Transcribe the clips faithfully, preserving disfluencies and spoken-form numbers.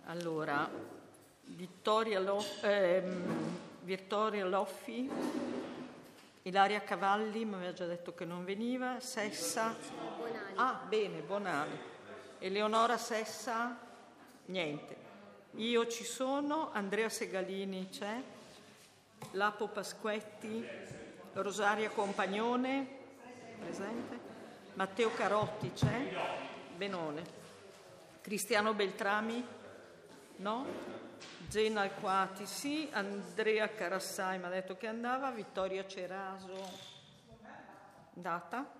Allora, Vittoria, Lo, ehm, Vittoria Loffi, Ilaria Cavalli, mi aveva già detto che non veniva, Sessa, Bonali. ah bene, Bonali, Eleonora Sessa, niente, io ci sono, Andrea Segalini c'è, Lapo Pasquetti, Rosaria Compagnone, presente, Matteo Carotti c'è, Benone, Cristiano Beltrami, no? Gena Alquati sì, Andrea Carassai mi ha detto che andava, Vittoria Ceraso, data?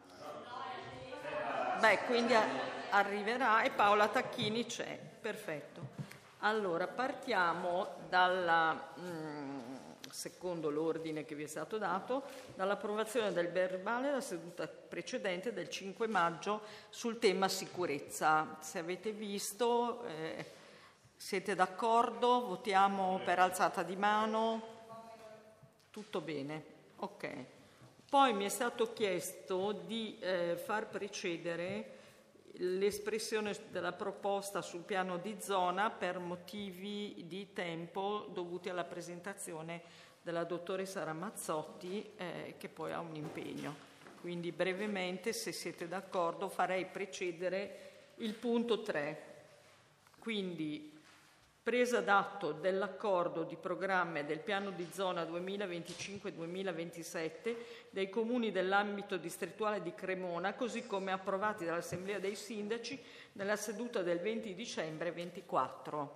Beh, quindi arriverà, e Paola Tacchini c'è, perfetto. Allora, partiamo dalla, mh, secondo l'ordine che vi è stato dato, dall'approvazione del verbale della seduta precedente del cinque maggio sul tema sicurezza. Se avete visto... Eh, Siete d'accordo? Votiamo per alzata di mano? Tutto bene? Ok. Poi mi è stato chiesto di eh, far precedere l'espressione della proposta sul piano di zona per motivi di tempo dovuti alla presentazione della dottoressa Ramazzotti, eh, che poi ha un impegno. Quindi brevemente, se siete d'accordo, farei precedere il punto tre. Quindi presa d'atto dell'accordo di programma e del piano di zona duemilaventicinque duemilaventisette dei comuni dell'ambito distrettuale di Cremona, così come approvati dall'Assemblea dei Sindaci nella seduta del venti dicembre ventiquattro.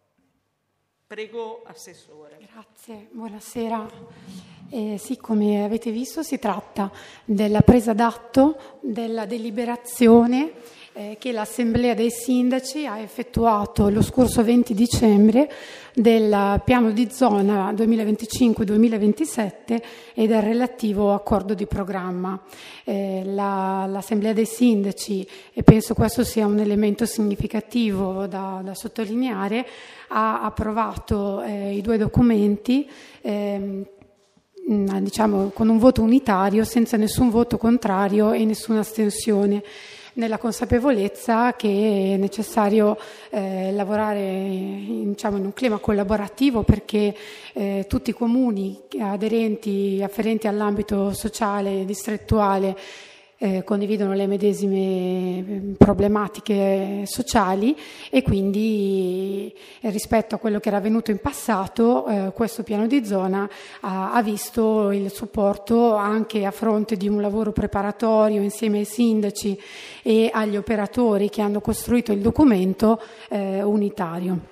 Prego, Assessore. Grazie, buonasera. Eh, sì, come avete visto si tratta della presa d'atto della deliberazione Eh, che l'Assemblea dei Sindaci ha effettuato lo scorso venti dicembre del piano di zona duemilaventicinque duemilaventisette e del relativo accordo di programma. Eh, la, L'Assemblea dei Sindaci, e penso questo sia un elemento significativo da, da sottolineare, ha approvato eh, i due documenti eh, diciamo con un voto unitario, senza nessun voto contrario e nessuna astensione, nella consapevolezza che è necessario eh, lavorare in, diciamo, in un clima collaborativo, perché eh, tutti i comuni aderenti, afferenti all'ambito sociale distrettuale eh, condividono le medesime problematiche sociali, e quindi eh, rispetto a quello che era avvenuto in passato eh, questo piano di zona ha, ha visto il supporto anche a fronte di un lavoro preparatorio insieme ai sindaci e agli operatori che hanno costruito il documento eh, unitario.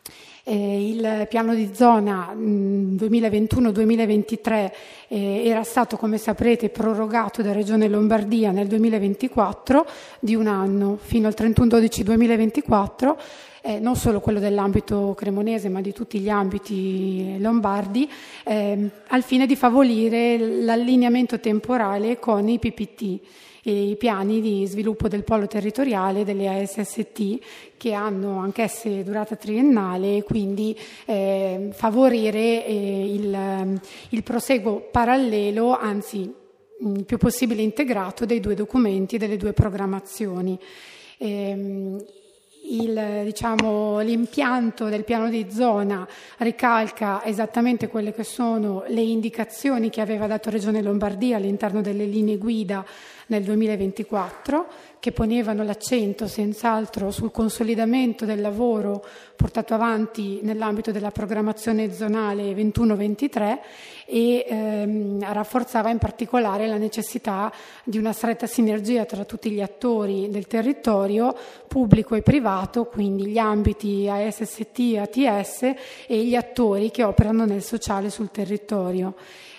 Eh, il piano di zona duemilaventuno duemilaventitré eh, era stato, come saprete, prorogato da Regione Lombardia nel duemilaventiquattro di un anno fino al trentuno dicembre duemilaventiquattro, eh, non solo quello dell'ambito cremonese ma di tutti gli ambiti lombardi, eh, al fine di favorire l'allineamento temporale con i P P T, i piani di sviluppo del polo territoriale delle A S S T, che hanno anch'esse durata triennale, e quindi eh, favorire eh, il, il proseguo parallelo, anzi il più possibile integrato, dei due documenti e delle due programmazioni. Ehm, Il, diciamo, l'impianto del piano di zona ricalca esattamente quelle che sono le indicazioni che aveva dato Regione Lombardia all'interno delle linee guida nel duemilaventiquattro, che ponevano l'accento senz'altro sul consolidamento del lavoro portato avanti nell'ambito della programmazione zonale ventuno ventitré e ehm, rafforzava in particolare la necessità di una stretta sinergia tra tutti gli attori del territorio, pubblico e privato, quindi gli ambiti A S S T, A T S e gli attori che operano nel sociale sul territorio.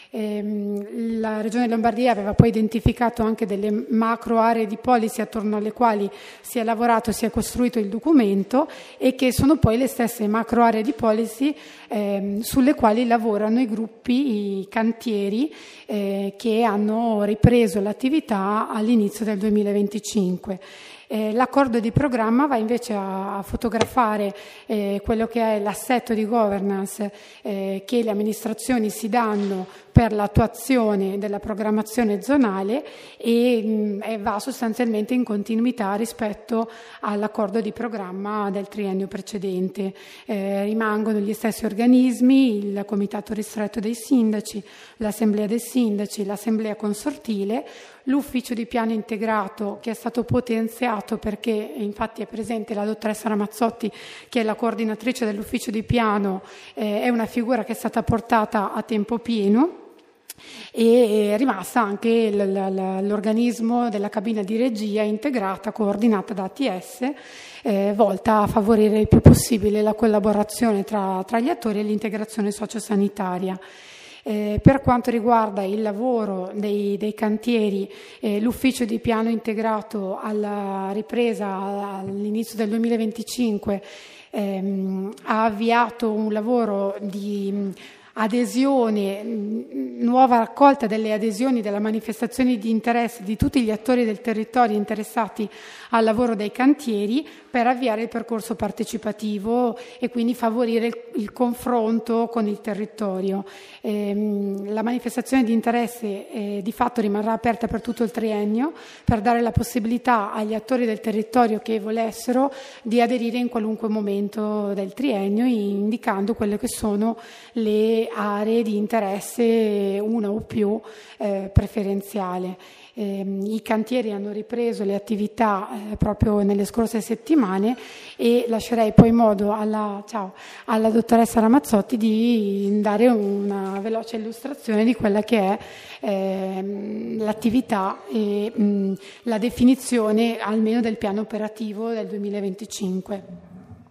La Regione Lombardia aveva poi identificato anche delle macro aree di policy attorno alle quali si è lavorato, si è costruito il documento, e che sono poi le stesse macro aree di policy eh, sulle quali lavorano i gruppi, i cantieri eh, che hanno ripreso l'attività all'inizio del duemilaventicinque. Eh, l'accordo di programma va invece a, a fotografare eh, quello che è l'assetto di governance eh, che le amministrazioni si danno per l'attuazione della programmazione zonale e, mh, e va sostanzialmente in continuità rispetto all'accordo di programma del triennio precedente. Eh, rimangono gli stessi organismi, il comitato ristretto dei sindaci, l'assemblea dei sindaci, l'assemblea consortile, l'ufficio di piano integrato che è stato potenziato perché infatti è presente la dottoressa Ramazzotti che è la coordinatrice dell'ufficio di piano, eh, è una figura che è stata portata a tempo pieno e è rimasta anche l- l- l'organismo della cabina di regia integrata, coordinata da A T S, eh, volta a favorire il più possibile la collaborazione tra, tra gli attori e l'integrazione sociosanitaria. Eh, per quanto riguarda il lavoro dei, dei cantieri, eh, l'ufficio di piano integrato alla ripresa all'inizio del duemilaventicinque ehm, ha avviato un lavoro di adesione, nuova raccolta delle adesioni della manifestazione di interesse di tutti gli attori del territorio interessati al lavoro dei cantieri per avviare il percorso partecipativo e quindi favorire il, il confronto con il territorio. Ehm, la manifestazione di interesse eh, di fatto rimarrà aperta per tutto il triennio per dare la possibilità agli attori del territorio che volessero di aderire in qualunque momento del triennio, indicando quelle che sono le aree di interesse, una o più eh, preferenziale. Eh, I cantieri hanno ripreso le attività eh, proprio nelle scorse settimane e lascerei poi modo alla, ciao, alla dottoressa Ramazzotti di dare una veloce illustrazione di quella che è eh, l'attività e mh, la definizione almeno del piano operativo del duemilaventicinque.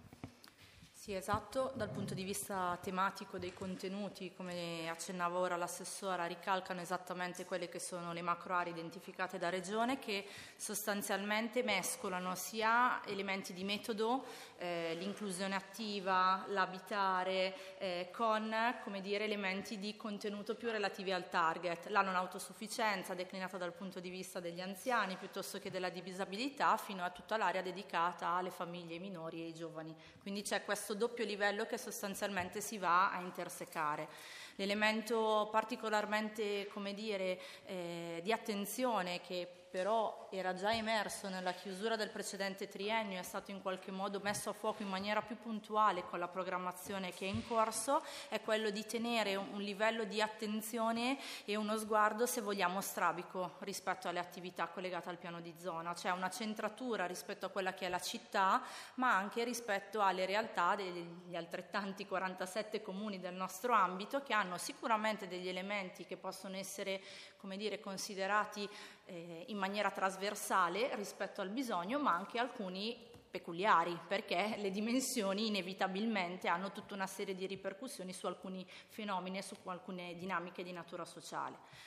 Sì, esatto, dal punto di vista tematico dei contenuti, come accennava ora l'assessora, ricalcano esattamente quelle che sono le macro aree identificate da Regione, che sostanzialmente mescolano sia elementi di metodo, eh, l'inclusione attiva, l'abitare, eh, con, come dire, elementi di contenuto più relativi al target, la non autosufficienza declinata dal punto di vista degli anziani piuttosto che della disabilità, fino a tutta l'area dedicata alle famiglie minori e ai giovani. Quindi c'è questo doppio livello che sostanzialmente si va a intersecare. L'elemento particolarmente, come dire, eh, di attenzione che però era già emerso nella chiusura del precedente triennio, è stato in qualche modo messo a fuoco in maniera più puntuale con la programmazione che è in corso, è quello di tenere un livello di attenzione e uno sguardo, se vogliamo, strabico rispetto alle attività collegate al piano di zona, cioè una centratura rispetto a quella che è la città, ma anche rispetto alle realtà degli altrettanti quarantasette comuni del nostro ambito, che hanno sicuramente degli elementi che possono essere, come dire, considerati eh, in maniera trasversale rispetto al bisogno, ma anche alcuni peculiari, perché le dimensioni inevitabilmente hanno tutta una serie di ripercussioni su alcuni fenomeni e su alcune dinamiche di natura sociale.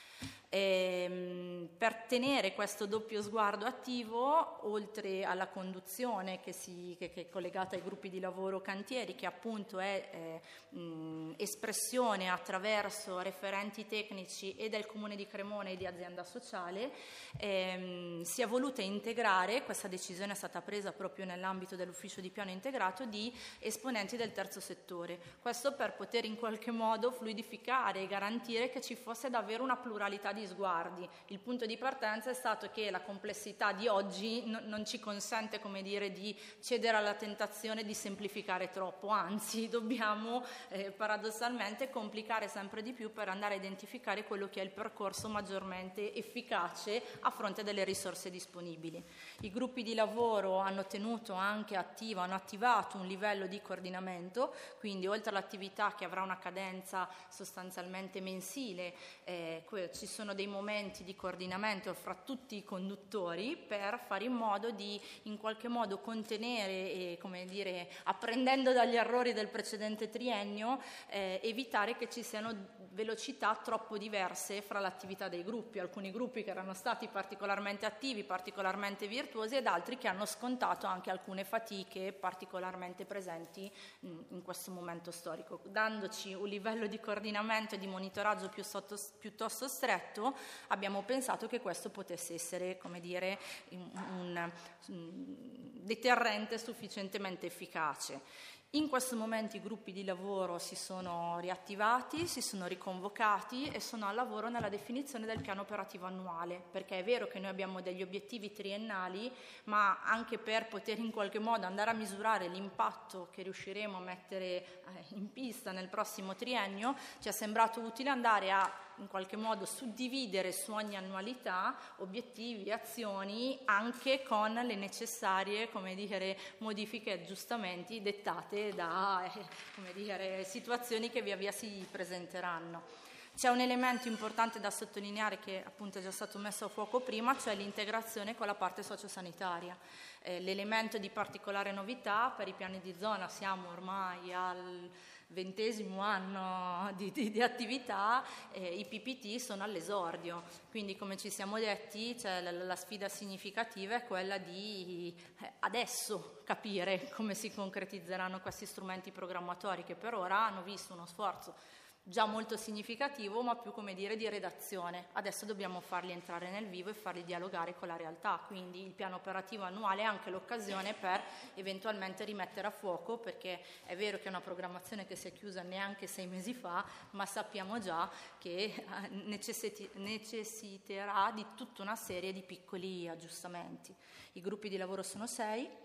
E, per tenere questo doppio sguardo attivo, oltre alla conduzione che, si, che, che è collegata ai gruppi di lavoro cantieri, che appunto è eh, mh, espressione attraverso referenti tecnici e del Comune di Cremona e di azienda sociale, ehm, si è voluta integrare, questa decisione è stata presa proprio nell'ambito dell'ufficio di piano integrato, di esponenti del terzo settore. Questo per poter in qualche modo fluidificare e garantire che ci fosse davvero una pluralità di sguardi. Il punto di partenza è stato che la complessità di oggi no, non ci consente, come dire, di cedere alla tentazione di semplificare troppo, anzi dobbiamo eh, paradossalmente complicare sempre di più per andare a identificare quello che è il percorso maggiormente efficace a fronte delle risorse disponibili. I gruppi di lavoro hanno tenuto anche attivo, hanno attivato un livello di coordinamento, quindi oltre all'attività che avrà una cadenza sostanzialmente mensile, eh, ci sono dei momenti di coordinamento fra tutti i conduttori per fare in modo di in qualche modo contenere e, come dire, apprendendo dagli errori del precedente triennio, eh, evitare che ci siano velocità troppo diverse fra l'attività dei gruppi, alcuni gruppi che erano stati particolarmente attivi, particolarmente virtuosi, ed altri che hanno scontato anche alcune fatiche particolarmente presenti mh, in questo momento storico, dandoci un livello di coordinamento e di monitoraggio più sotto, piuttosto stretto, stretto, abbiamo pensato che questo potesse essere, come dire, un, un, un deterrente sufficientemente efficace. In questo momento i gruppi di lavoro si sono riattivati, si sono riconvocati e sono al lavoro nella definizione del piano operativo annuale, perché è vero che noi abbiamo degli obiettivi triennali, ma anche per poter in qualche modo andare a misurare l'impatto che riusciremo a mettere in pista nel prossimo triennio, ci è sembrato utile andare a in qualche modo suddividere su ogni annualità obiettivi e azioni, anche con le necessarie, come dire, modifiche e aggiustamenti dettate da eh, come dire, situazioni che via via si presenteranno. C'è un elemento importante da sottolineare che appunto è già stato messo a fuoco prima, cioè l'integrazione con la parte sociosanitaria. Eh, l'elemento di particolare novità per i piani di zona, siamo ormai al ventesimo anno di, di, di attività, eh, i P P T sono all'esordio, quindi come ci siamo detti, cioè, la, la sfida significativa è quella di eh, adesso capire come si concretizzeranno questi strumenti programmatori che per ora hanno visto uno sforzo già molto significativo, ma più, come dire, di redazione. Adesso dobbiamo farli entrare nel vivo e farli dialogare con la realtà, quindi il piano operativo annuale è anche l'occasione per eventualmente rimettere a fuoco, perché è vero che è una programmazione che si è chiusa neanche sei mesi fa, ma sappiamo già che necessiti- necessiterà di tutta una serie di piccoli aggiustamenti. I gruppi di lavoro sono sei,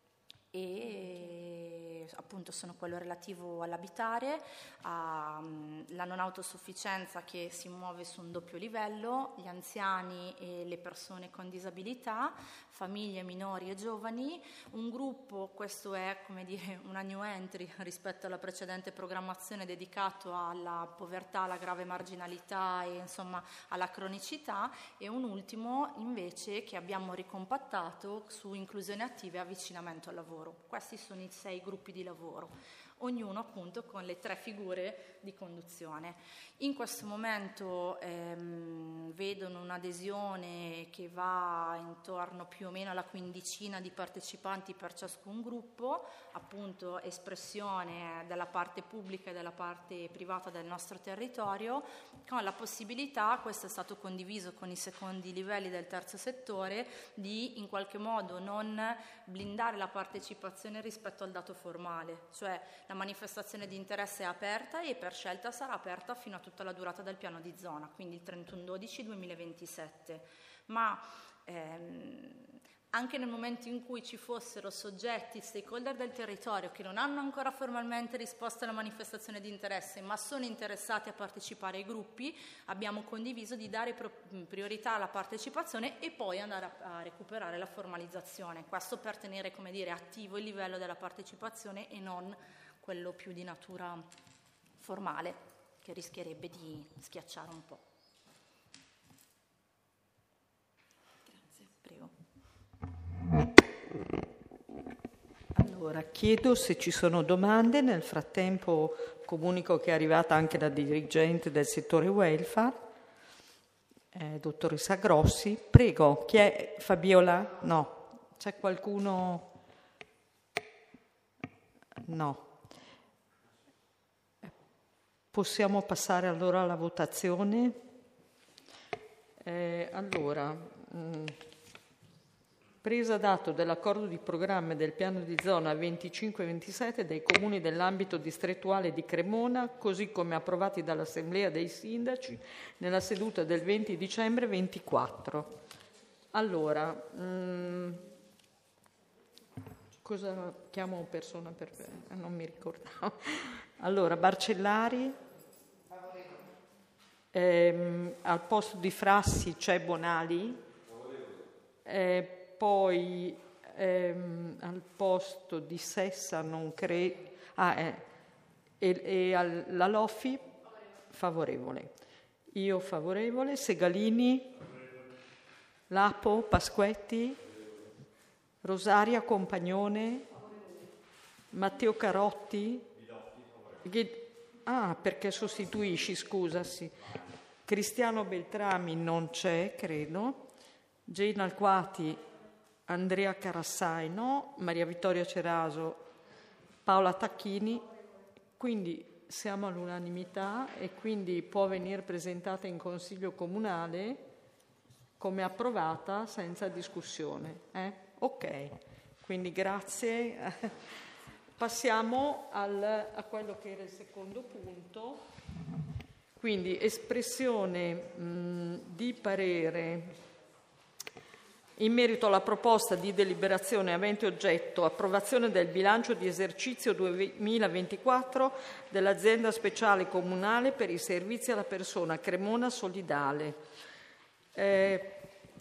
e appunto sono quello relativo all'abitare, alla non autosufficienza che si muove su un doppio livello, gli anziani e le persone con disabilità, famiglie minori e giovani, un gruppo, questo è come dire una new entry rispetto alla precedente programmazione, dedicato alla povertà, alla grave marginalità e insomma alla cronicità, e un ultimo invece che abbiamo ricompattato su inclusione attiva e avvicinamento al lavoro. Questi sono i sei gruppi di lavoro, ognuno appunto con le tre figure di conduzione. In questo momento ehm, vedono un'adesione che va intorno più o meno alla quindicina di partecipanti per ciascun gruppo, appunto espressione della parte pubblica e della parte privata del nostro territorio, con la possibilità, questo è stato condiviso con i secondi livelli del terzo settore, di in qualche modo non blindare la partecipazione rispetto al dato formale, cioè la manifestazione di interesse è aperta e per scelta sarà aperta fino a tutta la durata del piano di zona, quindi il trentuno dicembre duemilaventisette. Ma ehm, anche nel momento in cui ci fossero soggetti, stakeholder del territorio, che non hanno ancora formalmente risposto alla manifestazione di interesse, ma sono interessati a partecipare ai gruppi, abbiamo condiviso di dare priorità alla partecipazione e poi andare a, a recuperare la formalizzazione. Questo per tenere, come dire, attivo il livello della partecipazione e non quello più di natura formale, che rischierebbe di schiacciare un po'. Grazie. Prego. Allora, chiedo se ci sono domande. Nel frattempo comunico che è arrivata anche la dirigente del settore welfare, eh, dottoressa Grossi. Prego, chi è? Fabiola? No. C'è qualcuno? No. Possiamo passare allora alla votazione. Eh, allora, mh, presa dato dell'accordo di programma e del piano di zona venticinque ventisette dei comuni dell'ambito distrettuale di Cremona, così come approvati dall'Assemblea dei Sindaci nella seduta del venti dicembre ventiquattro. Allora, mh, cosa chiamo persona per... non mi ricordavo. Allora, Barcellari, ehm, al posto di Frassi c'è Bonali, eh, poi ehm, al posto di Sessa non credo, ah, eh, e, e alla Loffi favorevole. Io favorevole, Segalini, Lapo, Pasquetti, Rosaria Compagnone, Matteo Carotti. Ah, perché sostituisci, scusa, sì. Cristiano Beltrami non c'è, credo. Gena Alquati, Andrea Carassai no, Maria Vittoria Ceraso, Paola Tacchini. Quindi siamo all'unanimità e quindi può venire presentata in Consiglio Comunale come approvata senza discussione. Eh? Ok, quindi grazie. Passiamo al, a quello che era il secondo punto, quindi espressione mh, di parere in merito alla proposta di deliberazione avente oggetto approvazione del bilancio di esercizio duemilaventiquattro dell'Azienda Speciale Comunale per i Servizi alla Persona Cremona Solidale. Eh,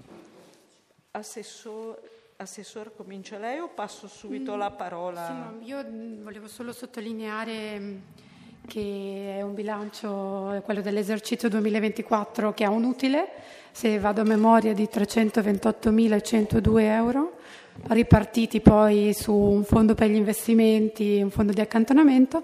assessore, assessore, comincia lei o passo subito la parola? Sì, no, io volevo solo sottolineare che è un bilancio, quello dell'esercizio duemilaventiquattro, che ha un utile, se vado a memoria, di trecentoventottomilacentodue euro, ripartiti poi su un fondo per gli investimenti, un fondo di accantonamento,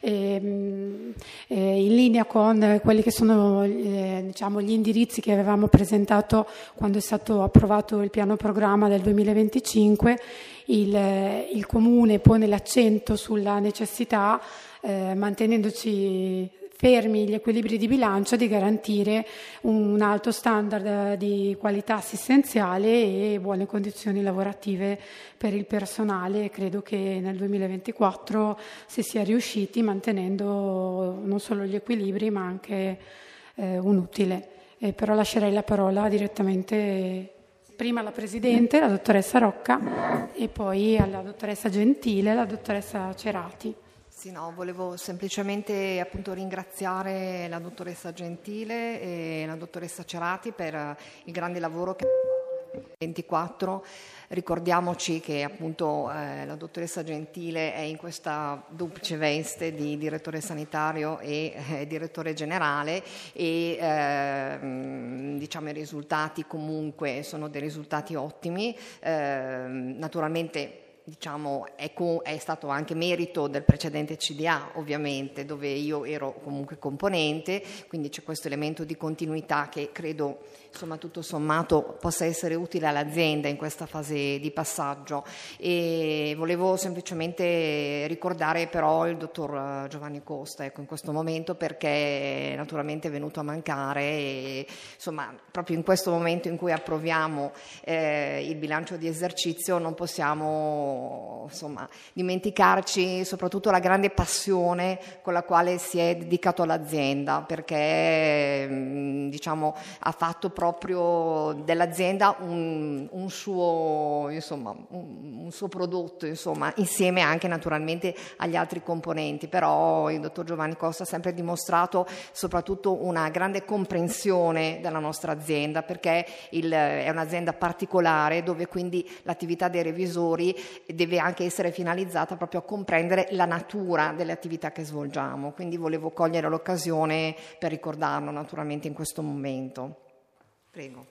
e, e in linea con quelli che sono eh, diciamo, gli indirizzi che avevamo presentato quando è stato approvato il piano programma del duemilaventicinque. Il, il Comune pone l'accento sulla necessità, eh, mantenendoci fermi gli equilibri di bilancio, di garantire un alto standard di qualità assistenziale e buone condizioni lavorative per il personale. Credo che nel duemilaventiquattro si sia riusciti mantenendo non solo gli equilibri ma anche eh, un utile. Eh, però lascerei la parola direttamente prima alla Presidente, la dottoressa Rocca, e poi alla dottoressa Gentile e alla dottoressa Cerati. Sì, no, volevo semplicemente appunto ringraziare la dottoressa Gentile e la dottoressa Cerati per il grande lavoro che nel duemilaventiquattro. Ricordiamoci che appunto eh, la dottoressa Gentile è in questa duplice veste di direttore sanitario e eh, direttore generale e eh, diciamo i risultati comunque sono dei risultati ottimi. Eh, naturalmente diciamo è, co- è stato anche merito del precedente C D A, ovviamente, dove io ero comunque componente, quindi c'è questo elemento di continuità che credo insomma tutto sommato possa essere utile all'azienda in questa fase di passaggio. E volevo semplicemente ricordare però il dottor Giovanni Costa, ecco, in questo momento, perché naturalmente è venuto a mancare e insomma proprio in questo momento in cui approviamo eh, il bilancio di esercizio non possiamo insomma dimenticarci soprattutto la grande passione con la quale si è dedicato all'azienda, perché diciamo ha fatto proprio dell'azienda un, un suo insomma un, un suo prodotto, insomma, insieme anche naturalmente agli altri componenti. Però il dottor Giovanni Costa ha sempre dimostrato soprattutto una grande comprensione della nostra azienda, perché il, è un'azienda particolare dove quindi l'attività dei revisori deve anche essere finalizzata proprio a comprendere la natura delle attività che svolgiamo. Quindi volevo cogliere l'occasione per ricordarlo naturalmente in questo momento. Prego.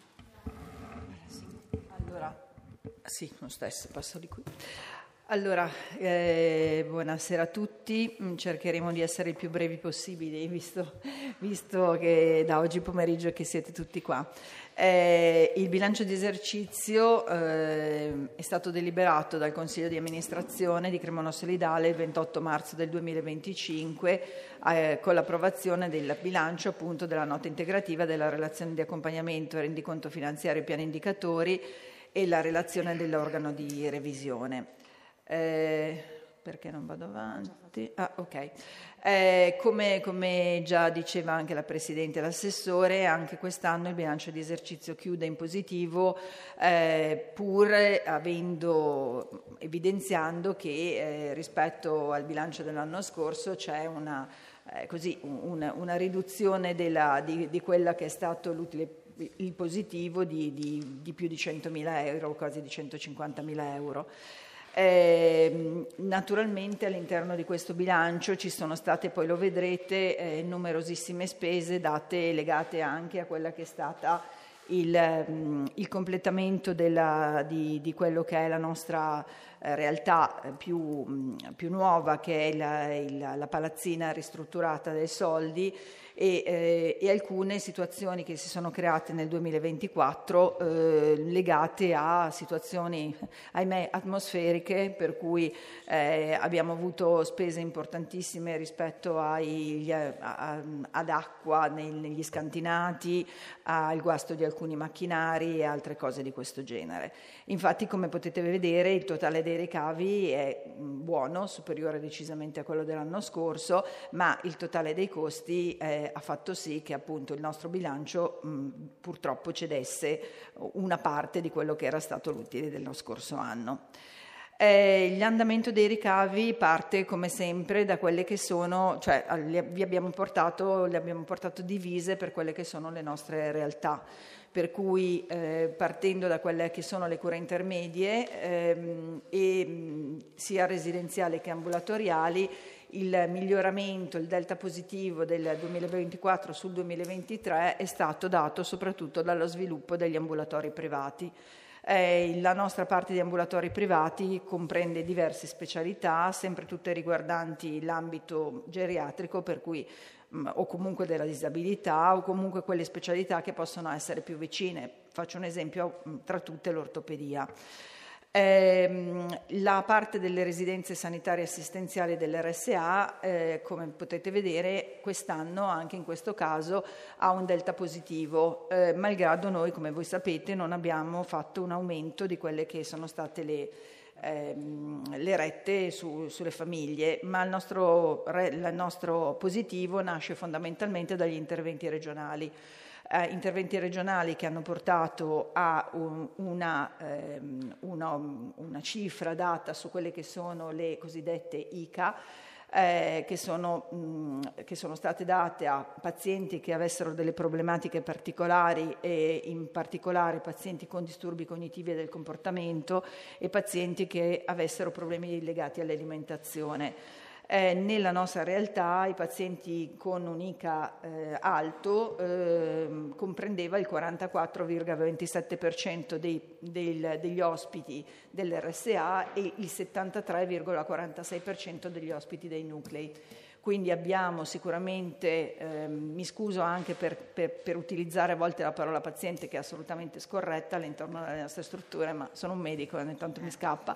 Allora, sì, lo stesso, passo di qui. Allora, eh, buonasera a tutti, cercheremo di essere il più brevi possibili, visto, visto che da oggi pomeriggio che siete tutti qua. Eh, il bilancio di esercizio eh, è stato deliberato dal Consiglio di amministrazione di Cremona Solidale il ventotto marzo del duemilaventicinque eh, con l'approvazione del bilancio appunto della nota integrativa della relazione di accompagnamento, rendiconto finanziario e piani indicatori e la relazione dell'organo di revisione. Eh, perché non vado avanti? Ah, ok. Eh, come, come già diceva anche la Presidente e l'Assessore, anche quest'anno il bilancio di esercizio chiude in positivo, eh, pur avendo, evidenziando che eh, rispetto al bilancio dell'anno scorso c'è una, eh, così, una, una riduzione della, di, di quella che è stato l'utile, il positivo di, di, di più di centomila euro, quasi di centocinquantamila euro. Eh, naturalmente all'interno di questo bilancio ci sono state, poi lo vedrete, eh, numerosissime spese date, legate anche a quella che è stata il, il completamento della, di, di quello che è la nostra eh, realtà più, mh, più nuova, che è la, il, la palazzina ristrutturata dei Soldi, e, eh, e alcune situazioni che si sono create nel duemilaventiquattro eh, legate a situazioni, ahimè, atmosferiche, per cui eh, abbiamo avuto spese importantissime rispetto ai, a, a, ad acqua nei, negli scantinati, al guasto di alcuni macchinari e altre cose di questo genere. Infatti, come potete vedere, il totale dei ricavi è buono, superiore decisamente a quello dell'anno scorso, ma il totale dei costi è ha fatto sì che appunto il nostro bilancio mh, purtroppo cedesse una parte di quello che era stato l'utile dello scorso anno. Eh, l'andamento dei ricavi parte come sempre da quelle che sono, cioè vi abbiamo portato, le abbiamo portato divise per quelle che sono le nostre realtà, per cui eh, partendo da quelle che sono le cure intermedie ehm, e mh, sia residenziali che ambulatoriali, il miglioramento, il delta positivo del duemilaventiquattro sul duemilaventitré è stato dato soprattutto dallo sviluppo degli ambulatori privati. Eh, la nostra parte di ambulatori privati comprende diverse specialità, sempre tutte riguardanti l'ambito geriatrico, per cui mh, o comunque della disabilità, o comunque quelle specialità che possono essere più vicine. Faccio un esempio, mh, tra tutte l'ortopedia. Eh, la parte delle residenze sanitarie assistenziali dell'R S A, eh, come potete vedere, quest'anno, anche in questo caso, ha un delta positivo, eh, malgrado noi, come voi sapete, non abbiamo fatto un aumento di quelle che sono state le, ehm, le rette su, sulle famiglie, ma il nostro, il nostro positivo nasce fondamentalmente dagli interventi regionali. Eh, interventi regionali che hanno portato a un, una, ehm, una, una cifra data su quelle che sono le cosiddette I C A, eh, che, sono, mh, che sono state date a pazienti che avessero delle problematiche particolari, e in particolare pazienti con disturbi cognitivi e del comportamento e pazienti che avessero problemi legati all'alimentazione. Eh, nella nostra realtà i pazienti con un I C A eh, alto eh, comprendeva il quarantaquattro virgola ventisette per cento dei, del, degli ospiti dell'R S A e il settantatré virgola quarantasei per cento degli ospiti dei nuclei. Quindi abbiamo sicuramente, eh, mi scuso anche per, per, per utilizzare a volte la parola paziente, che è assolutamente scorretta all'interno delle nostre strutture, ma sono un medico e ogni tanto mi scappa,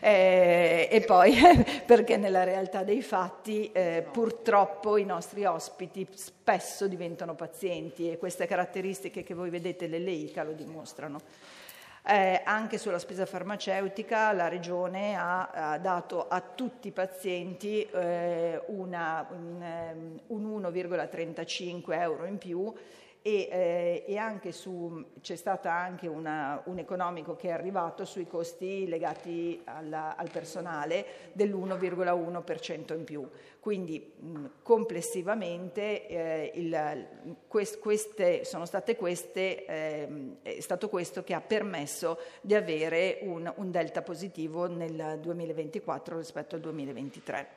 eh, e poi perché nella realtà dei fatti eh, purtroppo i nostri ospiti spesso diventano pazienti, e queste caratteristiche che voi vedete nelle I C A lo dimostrano. Eh, anche sulla spesa farmaceutica la Regione ha, ha dato a tutti i pazienti eh, una, un, un uno virgola trentacinque euro in più, e, eh, e anche su, c'è stato anche una, un economico che è arrivato sui costi legati alla, al personale dell'uno virgola uno per cento in più. Quindi mh, complessivamente eh, il, quest, queste, sono state queste, eh, è stato questo che ha permesso di avere un, un delta positivo nel duemilaventiquattro rispetto al duemilaventitré.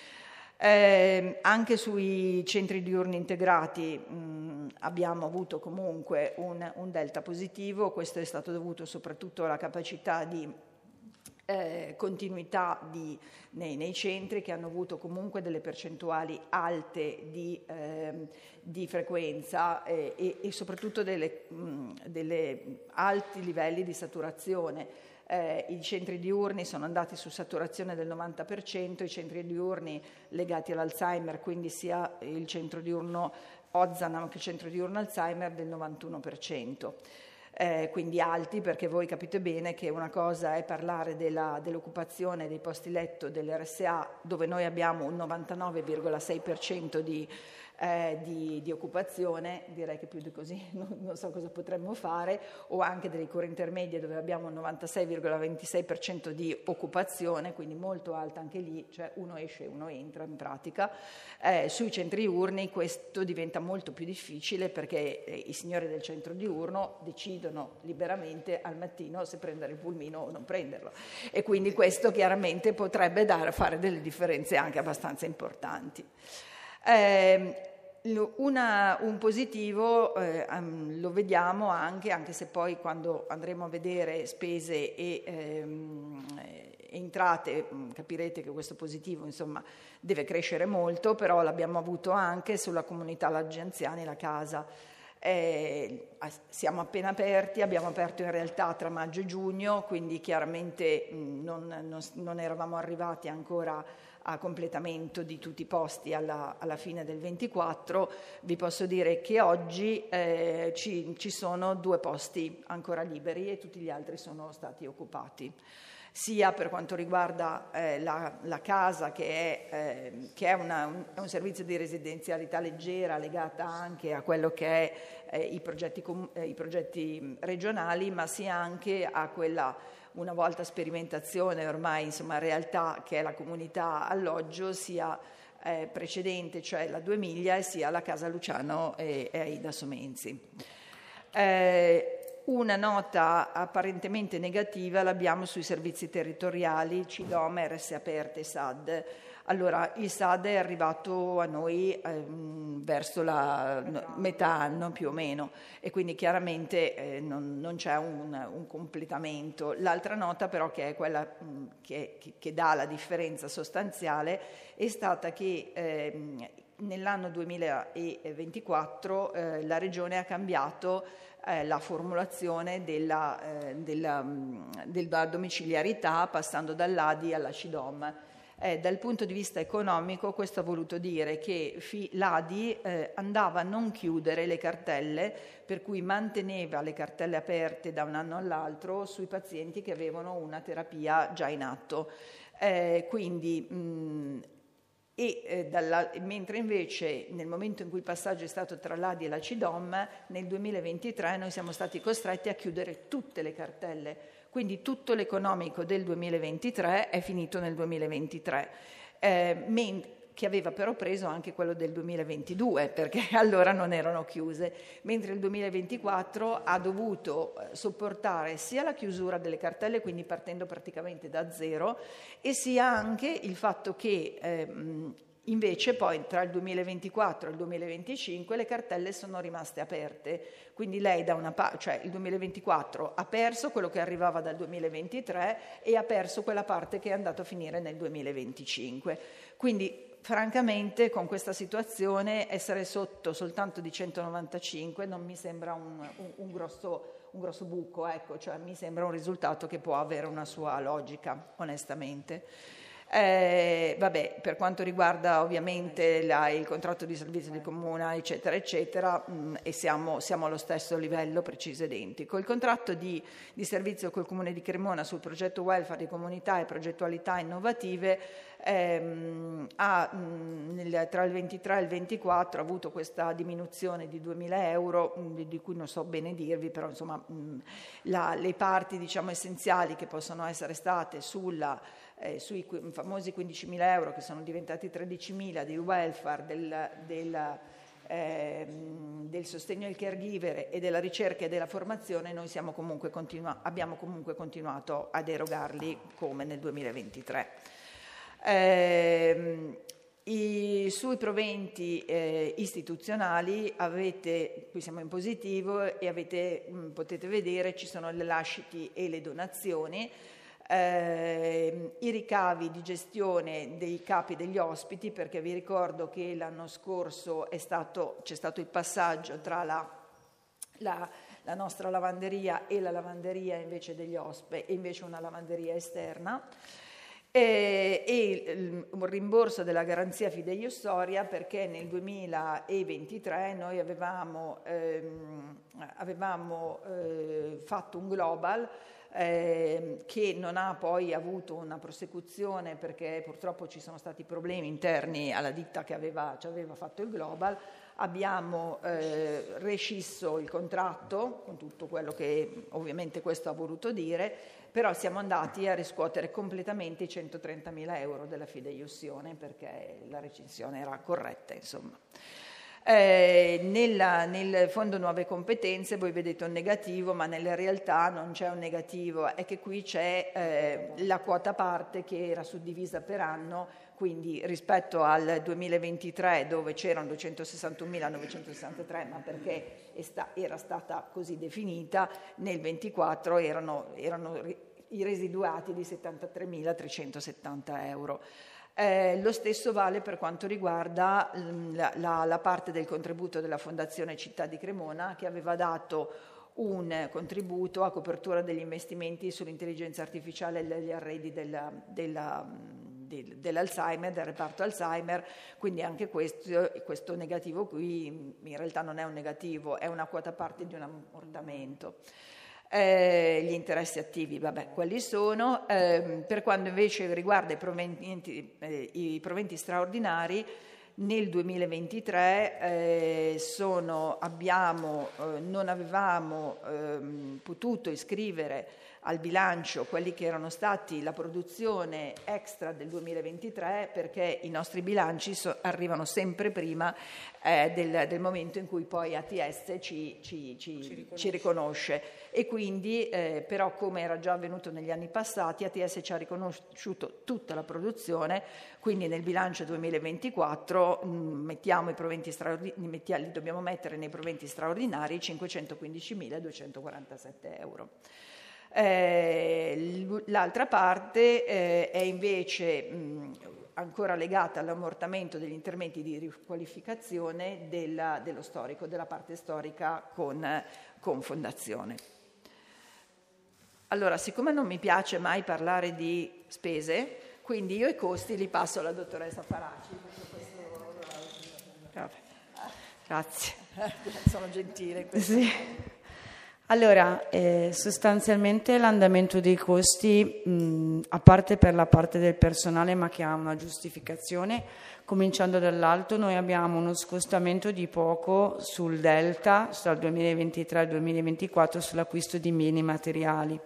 Eh, anche sui centri diurni integrati mh, abbiamo avuto comunque un, un delta positivo. Questo è stato dovuto soprattutto alla capacità di eh, continuità di, nei, nei centri, che hanno avuto comunque delle percentuali alte di, eh, di frequenza eh, e, e soprattutto delle, mh, delle alti livelli di saturazione. Eh, I centri diurni sono andati su saturazione del novanta per cento, i centri diurni legati all'Alzheimer, quindi sia il centro diurno Ozanam che il centro diurno Alzheimer, del novantuno per cento. Eh, quindi alti, perché voi capite bene che una cosa è parlare della, dell'occupazione dei posti letto dell'R S A, dove noi abbiamo un novantanove virgola sei per cento di Eh, di, di occupazione, direi che più di così non, non so cosa potremmo fare, o anche delle cure intermedie, dove abbiamo un novantasei virgola ventisei per cento di occupazione, quindi molto alta anche lì, cioè uno esce e uno entra in pratica. Eh, sui centri diurni questo diventa molto più difficile, perché eh, i signori del centro diurno decidono liberamente al mattino se prendere il pulmino o non prenderlo, e quindi questo chiaramente potrebbe dare, fare delle differenze anche abbastanza importanti. Eh, una, un positivo eh, um, lo vediamo anche, anche se poi quando andremo a vedere spese e, ehm, entrate, mh, capirete che questo positivo insomma deve crescere molto, però l'abbiamo avuto anche sulla comunità Laggi Anziani, la casa. Eh, siamo appena aperti, abbiamo aperto in realtà tra maggio e giugno, quindi chiaramente mh, non, non, non eravamo arrivati ancora a completamento di tutti i posti alla, alla fine del ventiquattro. Vi posso dire che oggi eh, ci, ci sono due posti ancora liberi e tutti gli altri sono stati occupati, sia per quanto riguarda eh, la, la casa, che è, eh, che è, una, un, è un servizio di residenzialità leggera legata anche a quello che è eh, i, progetti com- eh, i progetti regionali, ma sia anche a quella una volta sperimentazione, ormai insomma realtà, che è la comunità alloggio, sia eh, precedente, cioè la Due Miglia, e sia la Casa Luciano e, e Aida Somenzi. Eh, Una nota apparentemente negativa l'abbiamo sui servizi territoriali, C I D O M, R S Aperte e S A D. Allora, il S A D è arrivato a noi ehm, verso la no, metà anno più o meno, e quindi chiaramente eh, non, non c'è un, un completamento. L'altra nota però, che è quella mh, che, che, che dà la differenza sostanziale, è stata che ehm, nell'anno duemilaventiquattro eh, la Regione ha cambiato eh, la formulazione della, eh, della, mh, della domiciliarità, passando dall'A D I alla C I D O M. Eh, dal punto di vista economico questo ha voluto dire che l'A D I eh, andava a non chiudere le cartelle, per cui manteneva le cartelle aperte da un anno all'altro sui pazienti che avevano una terapia già in atto. Eh, quindi mh, E, eh, dalla, mentre invece nel momento in cui il passaggio è stato tra l'A D I e la C I D O M, nel duemilaventitré noi siamo stati costretti a chiudere tutte le cartelle, quindi tutto l'economico del duemilaventitré è finito nel duemilaventitré, eh, men- che aveva però preso anche quello del duemilaventidue, perché allora non erano chiuse, mentre il duemilaventiquattro ha dovuto sopportare sia la chiusura delle cartelle, quindi partendo praticamente da zero, e sia anche il fatto che ehm, invece poi tra il duemilaventiquattro e il duemilaventicinque le cartelle sono rimaste aperte, quindi lei da una parte, cioè il duemilaventiquattro ha perso quello che arrivava dal duemilaventitré e ha perso quella parte che è andata a finire nel duemilaventicinque. Quindi francamente con questa situazione essere sotto soltanto di centonovantacinque non mi sembra un, un, un, grosso, un grosso buco, ecco, cioè mi sembra un risultato che può avere una sua logica, onestamente. Eh, vabbè, per quanto riguarda ovviamente la, il contratto di servizio di comune, eccetera, eccetera, mh, e siamo, siamo allo stesso livello, preciso identico. Il contratto di, di servizio col Comune di Cremona sul progetto welfare di comunità e progettualità innovative ehm, ha, mh, nel, tra il ventitré e il ventiquattro ha avuto questa diminuzione di duemila euro, mh, di cui non so bene dirvi, però insomma mh, la, le parti diciamo essenziali che possono essere state sulla Eh, sui famosi quindicimila euro che sono diventati tredicimila del welfare, del, del, eh, del sostegno al caregiver e della ricerca e della formazione, noi siamo comunque continua- abbiamo comunque continuato ad erogarli come nel duemilaventitré. Eh, I, sui proventi eh, istituzionali avete, qui siamo in positivo e avete, mh, potete vedere ci sono le lasciti e le donazioni. Eh, i ricavi di gestione dei capi degli ospiti, perché vi ricordo che l'anno scorso è stato, c'è stato il passaggio tra la, la, la nostra lavanderia e la lavanderia invece degli ospiti, e invece una lavanderia esterna, eh, e un rimborso della garanzia fideiussoria, perché nel duemilaventitré noi avevamo, ehm, avevamo eh, fatto un global Eh, che non ha poi avuto una prosecuzione perché purtroppo ci sono stati problemi interni alla ditta che aveva, ci aveva fatto il global. Abbiamo eh, rescisso il contratto con tutto quello che ovviamente questo ha voluto dire, però siamo andati a riscuotere completamente i centotrentamila euro della fideiussione perché la rescissione era corretta, insomma. Eh, nella, nel Fondo Nuove Competenze voi vedete un negativo, ma nella realtà non c'è un negativo, è che qui c'è eh, la quota parte che era suddivisa per anno, quindi rispetto al duemilaventitré dove c'erano duecentosessantunomilanovecentosessantatré, ma perché sta, era stata così definita, nel ventiquattro erano, erano i residuati di settantatremilatrecentosettanta euro. Eh, lo stesso vale per quanto riguarda la, la, la parte del contributo della Fondazione Città di Cremona, che aveva dato un contributo a copertura degli investimenti sull'intelligenza artificiale e degli arredi della, della, del, dell'Alzheimer, del reparto Alzheimer, quindi anche questo, questo negativo qui in realtà non è un negativo, è una quota parte di un ammortamento. Eh, gli interessi attivi, vabbè, quali sono? Eh, per quanto invece riguarda i proventi, eh, i proventi straordinari, nel duemilaventitré eh, sono, abbiamo, eh, non avevamo eh, potuto iscrivere al bilancio quelli che erano stati la produzione extra del duemilaventitré, perché i nostri bilanci so, arrivano sempre prima eh, del, del momento in cui poi A T S ci, ci, ci, ci, riconosce. ci riconosce e quindi eh, però, come era già avvenuto negli anni passati, A T S ci ha riconosciuto tutta la produzione, quindi nel bilancio duemilaventiquattro mh, mettiamo i proventi straordinari, mettiamo, li dobbiamo mettere nei proventi straordinari cinquecentoquindicimiladuecentoquarantasette euro. Eh, l'altra parte eh, è invece mh, ancora legata all'ammortamento degli interventi di riqualificazione della, dello storico, della parte storica con, con fondazione. Allora, siccome non mi piace mai parlare di spese, quindi io i costi li passo alla dottoressa Faraci. Grazie. Sono gentile. Sì. Allora, eh, sostanzialmente l'andamento dei costi, mh, a parte per la parte del personale, ma che ha una giustificazione, cominciando dall'alto, noi abbiamo uno scostamento di poco sul delta, dal duemilaventitré al duemilaventiquattro, sull'acquisto di beni materiali,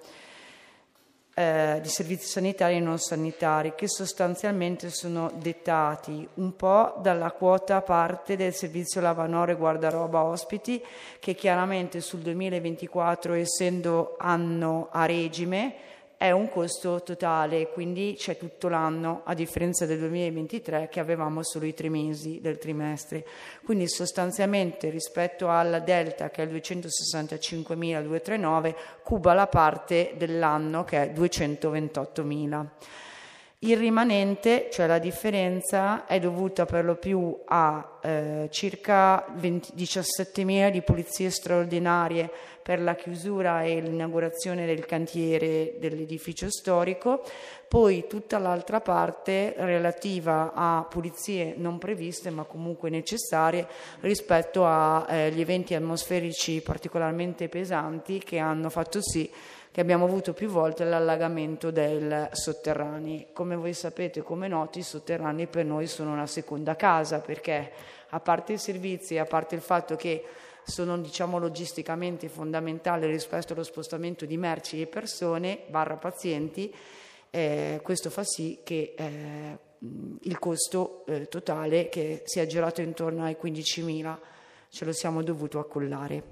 eh, di servizi sanitari e non sanitari, che sostanzialmente sono dettati un po' dalla quota parte del servizio lavanore guardaroba ospiti, che chiaramente sul duemilaventiquattro, essendo anno a regime, è un costo totale, quindi c'è tutto l'anno, a differenza del duemilaventitré che avevamo solo i tre mesi del trimestre. Quindi sostanzialmente rispetto alla delta, che è il duecentosessantacinquemiladuecentotrentanove, cuba la parte dell'anno che è duecentoventottomila. Il rimanente, cioè la differenza, è dovuta per lo più a eh, circa diciassettemila di pulizie straordinarie per la chiusura e l'inaugurazione del cantiere dell'edificio storico, poi tutta l'altra parte relativa a pulizie non previste ma comunque necessarie rispetto agli eh, eventi atmosferici particolarmente pesanti che hanno fatto sì che abbiamo avuto più volte l'allagamento dei sotterranei. Come voi sapete, come noti, i sotterranei per noi sono una seconda casa, perché a parte i servizi, a parte il fatto che sono, diciamo, logisticamente fondamentali rispetto allo spostamento di merci e persone barra pazienti, eh, questo fa sì che eh, il costo eh, totale, che si è girato intorno ai quindicimila, ce lo siamo dovuto accollare.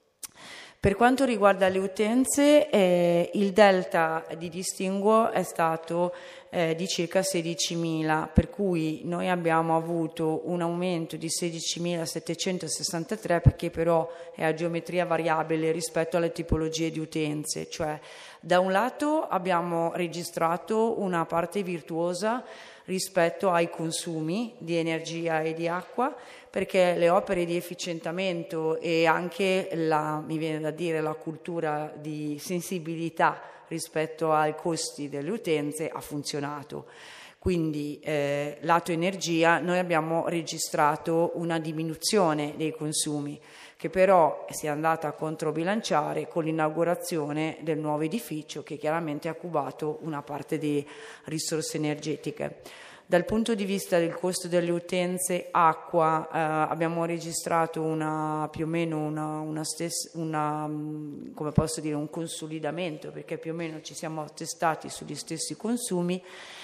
Per quanto riguarda le utenze, eh, il delta di distinguo è stato eh, di circa sedicimila, per cui noi abbiamo avuto un aumento di sedicimilasettecentosessantatré, perché però è a geometria variabile rispetto alle tipologie di utenze, cioè da un lato abbiamo registrato una parte virtuosa rispetto ai consumi di energia e di acqua, perché le opere di efficientamento e anche la, mi viene da dire, la cultura di sensibilità rispetto ai costi delle utenze ha funzionato. Quindi eh, lato energia noi abbiamo registrato una diminuzione dei consumi, che però si è andata a controbilanciare con l'inaugurazione del nuovo edificio, che chiaramente ha cubato una parte di risorse energetiche. Dal punto di vista del costo delle utenze acqua eh, abbiamo registrato una, più o meno una, una stessa, una, come posso dire, un consolidamento, perché più o meno ci siamo attestati sugli stessi consumi,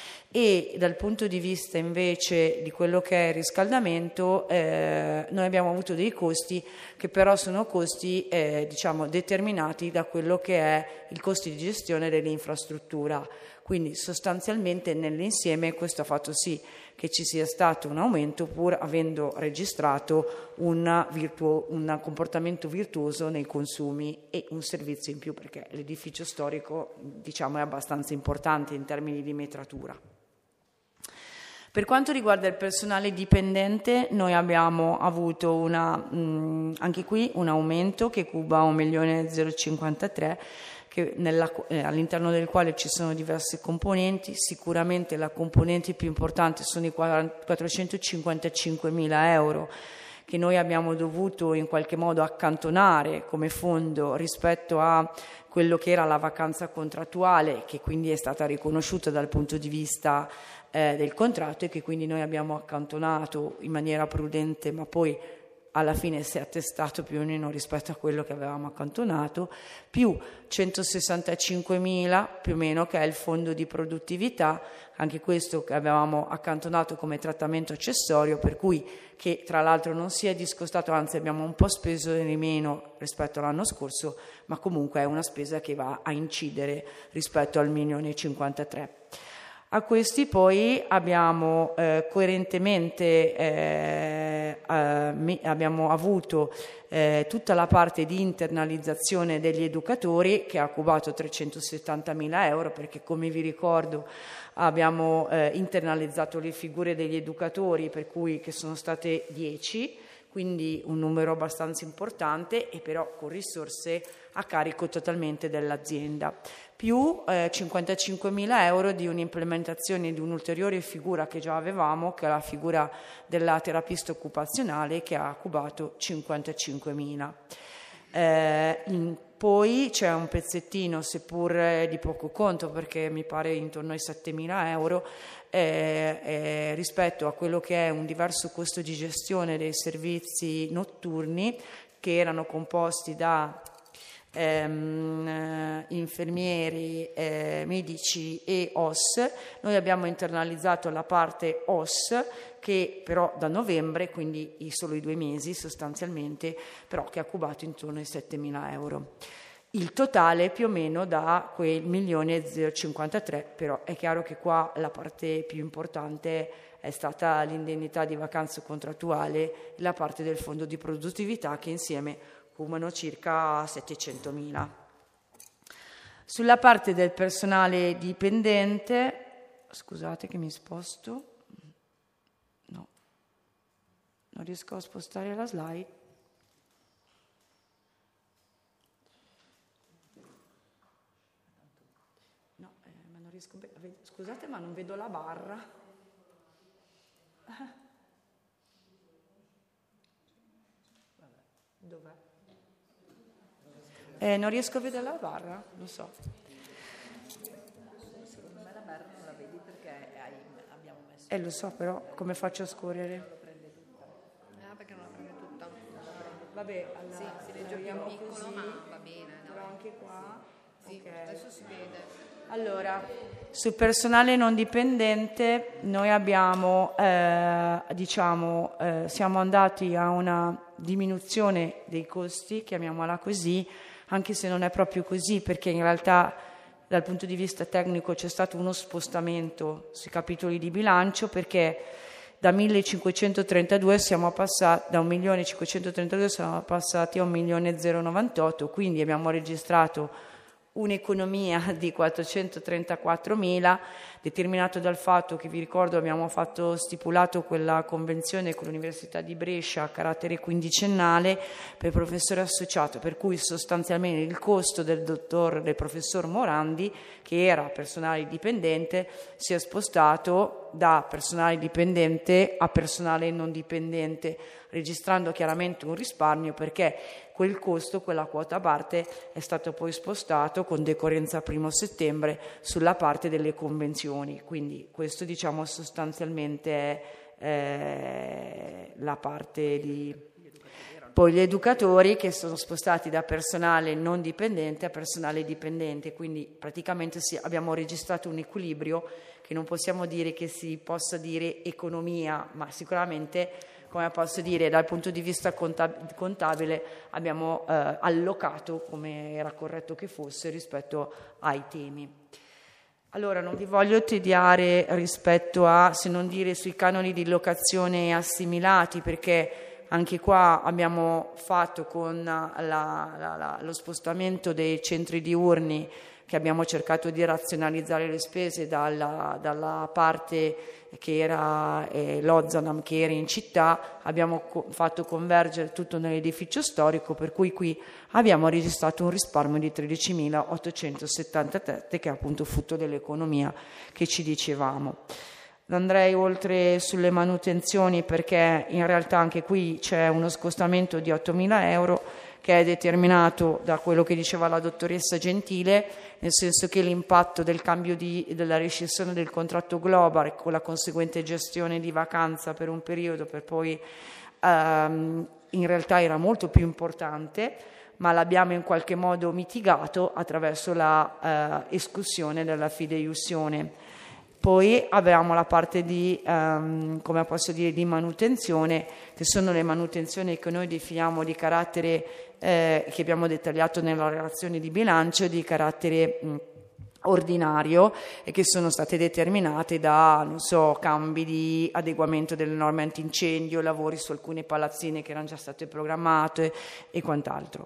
e dal punto di vista invece di quello che è il riscaldamento eh, noi abbiamo avuto dei costi che però sono costi eh, diciamo determinati da quello che è il costo di gestione dell'infrastruttura. Quindi sostanzialmente nell'insieme questo ha fatto sì che ci sia stato un aumento, pur avendo registrato un, virtuo, un comportamento virtuoso nei consumi e un servizio in più, perché l'edificio storico, diciamo, è abbastanza importante in termini di metratura. Per quanto riguarda il personale dipendente, noi abbiamo avuto una, mh, anche qui un aumento che cuba un milione zero cinquantatré, che nella, eh, all'interno del quale ci sono diverse componenti. Sicuramente la componente più importante sono i quattrocentocinquantacinquemila euro che noi abbiamo dovuto in qualche modo accantonare come fondo rispetto a quello che era la vacanza contrattuale, che quindi è stata riconosciuta dal punto di vista eh, del contratto, e che quindi noi abbiamo accantonato in maniera prudente, ma poi alla fine si è attestato più o meno rispetto a quello che avevamo accantonato, più centosessantacinquemila più o meno, che è il fondo di produttività, anche questo che avevamo accantonato come trattamento accessorio, per cui che tra l'altro non si è discostato, anzi abbiamo un po' speso di meno rispetto all'anno scorso, ma comunque è una spesa che va a incidere rispetto al milione cinquantatré. A questi poi abbiamo eh, coerentemente eh, eh, abbiamo avuto eh, tutta la parte di internalizzazione degli educatori, che ha cubato trecentosettantamila euro, perché come vi ricordo abbiamo eh, internalizzato le figure degli educatori, per cui che sono state dieci, quindi un numero abbastanza importante, e però con risorse a carico totalmente dell'azienda, più eh, cinquantacinquemila euro di un'implementazione di un'ulteriore figura che già avevamo, che è la figura della terapista occupazionale, che ha cubato cinquantacinquemila. Eh, in, poi c'è un pezzettino, seppur di poco conto, perché mi pare intorno ai settemila euro, eh, eh, rispetto a quello che è un diverso costo di gestione dei servizi notturni, che erano composti da Ehm, infermieri, eh, medici e O S. Noi abbiamo internalizzato la parte O S, che però da novembre, quindi solo i due mesi sostanzialmente, però che ha cubato intorno ai settemila euro. Il totale più o meno da quel milione zero cinquantatré, però è chiaro che qua la parte più importante è stata l'indennità di vacanza contrattuale e la parte del fondo di produttività, che insieme cubano circa settecentomila. Sulla parte del personale dipendente, scusate che mi sposto, no, non riesco a spostare la slide. No, eh, ma non riesco, scusate, ma non vedo la barra. Dov'è? Eh, non riesco a vedere la barra, non so. Secondo me la barra non la vedi perché hai, abbiamo messo. Eh, lo so, però come faccio a scorrere? No, perché non la prende tutta. Vabbè, allora, Sì, si legge più piccolo, così, ma va bene. No? però anche qua. Sì, Okay. adesso si vede. Allora, sul personale non dipendente noi abbiamo, eh, diciamo, eh, siamo andati a una diminuzione dei costi, chiamiamola così, anche se non è proprio così, perché in realtà dal punto di vista tecnico c'è stato uno spostamento sui capitoli di bilancio, perché da millecinquecentotrentadue siamo passati, da un milione cinquecentotrentadue siamo passati a un milione zero novantotto, quindi abbiamo registrato un'economia di quattrocentotrentaquattromila, determinato dal fatto che, vi ricordo, abbiamo fatto stipulato quella convenzione con l'Università di Brescia a carattere quindicennale per professore associato, per cui sostanzialmente il costo del dottor, del professor Morandi, che era personale dipendente, si è spostato da personale dipendente a personale non dipendente, registrando chiaramente un risparmio, perché quel costo, quella quota parte, è stato poi spostato con decorrenza primo settembre sulla parte delle convenzioni. Quindi questo, diciamo, sostanzialmente è eh, la parte di... Poi gli educatori, che sono spostati da personale non dipendente a personale dipendente, quindi praticamente sì, abbiamo registrato un equilibrio che non possiamo dire che si possa dire economia, ma sicuramente, come posso dire, dal punto di vista contabile abbiamo eh, allocato come era corretto che fosse rispetto ai temi. Allora, non vi voglio tediare rispetto a, se non dire, sui canoni di locazione assimilati, perché anche qua abbiamo fatto con la, la, la, lo spostamento dei centri diurni, che abbiamo cercato di razionalizzare le spese dalla, dalla parte che era eh, l'Ozanam, che era in città, abbiamo co- fatto convergere tutto nell'edificio storico, per cui qui abbiamo registrato un risparmio di tredicimilaottocentosettantasette, che è appunto frutto dell'economia che ci dicevamo. Andrei oltre sulle manutenzioni, perché in realtà anche qui c'è uno scostamento di ottomila euro che è determinato da quello che diceva la dottoressa Gentile, nel senso che l'impatto del cambio di, della rescissione del contratto global con la conseguente gestione di vacanza per un periodo, per poi ehm, in realtà era molto più importante, ma l'abbiamo in qualche modo mitigato attraverso la eh, escussione della fideiussione. Poi abbiamo la parte di, um, come posso dire, di manutenzione, che sono le manutenzioni che noi definiamo di carattere, eh, che abbiamo dettagliato nella relazione di bilancio, di carattere mh, ordinario, e che sono state determinate da, non so, cambi di adeguamento delle norme antincendio, lavori su alcune palazzine che erano già state programmate e quant'altro.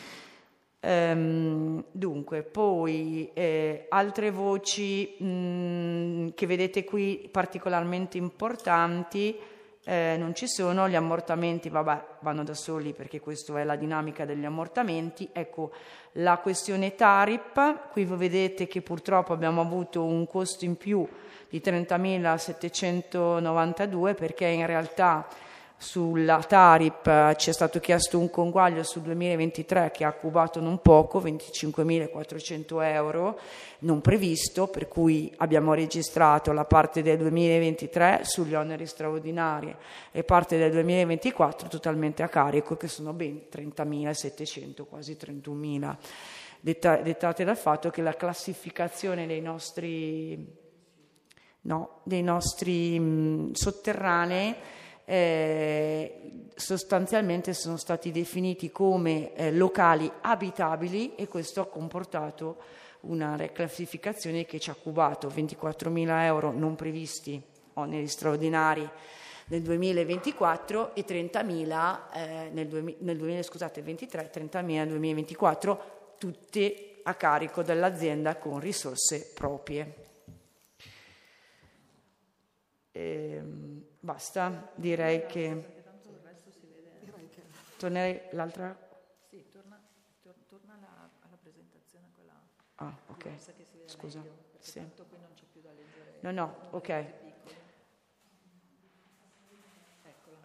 Um, dunque, poi eh, altre voci mh, che vedete qui particolarmente importanti eh, non ci sono. Gli ammortamenti, vabbè, vanno da soli, perché questa è la dinamica degli ammortamenti. Ecco, la questione TARIP, qui voi vedete che purtroppo abbiamo avuto un costo in più di trentamilasettecentonovantadue, perché in realtà sulla TARIP ci è stato chiesto un conguaglio sul duemilaventitré che ha cubato non poco, venticinquemilaquattrocento euro non previsto, per cui abbiamo registrato la parte del duemilaventitré sugli oneri straordinari e parte del duemilaventiquattro totalmente a carico, che sono ben trentamilasettecento, quasi trentunomila, detta, dettate dal fatto che la classificazione dei nostri, no, dei nostri mh, sotterranei Eh, sostanzialmente sono stati definiti come eh, locali abitabili, e questo ha comportato una reclassificazione che ci ha cubato ventiquattromila euro non previsti oneri straordinari nel duemilaventiquattro e trentamila eh, nel, duemila, nel duemila, scusate, ventitré, trentamila nel duemilaventiquattro, tutte a carico dell'azienda con risorse proprie. Ehm, Basta, direi che tornerei l'altra. Sì, torna, tor- torna alla, alla presentazione quella. Ah, ok. Scusa. Sì. Tanto qui non c'è più da leggere. No, no, ok. Eccola.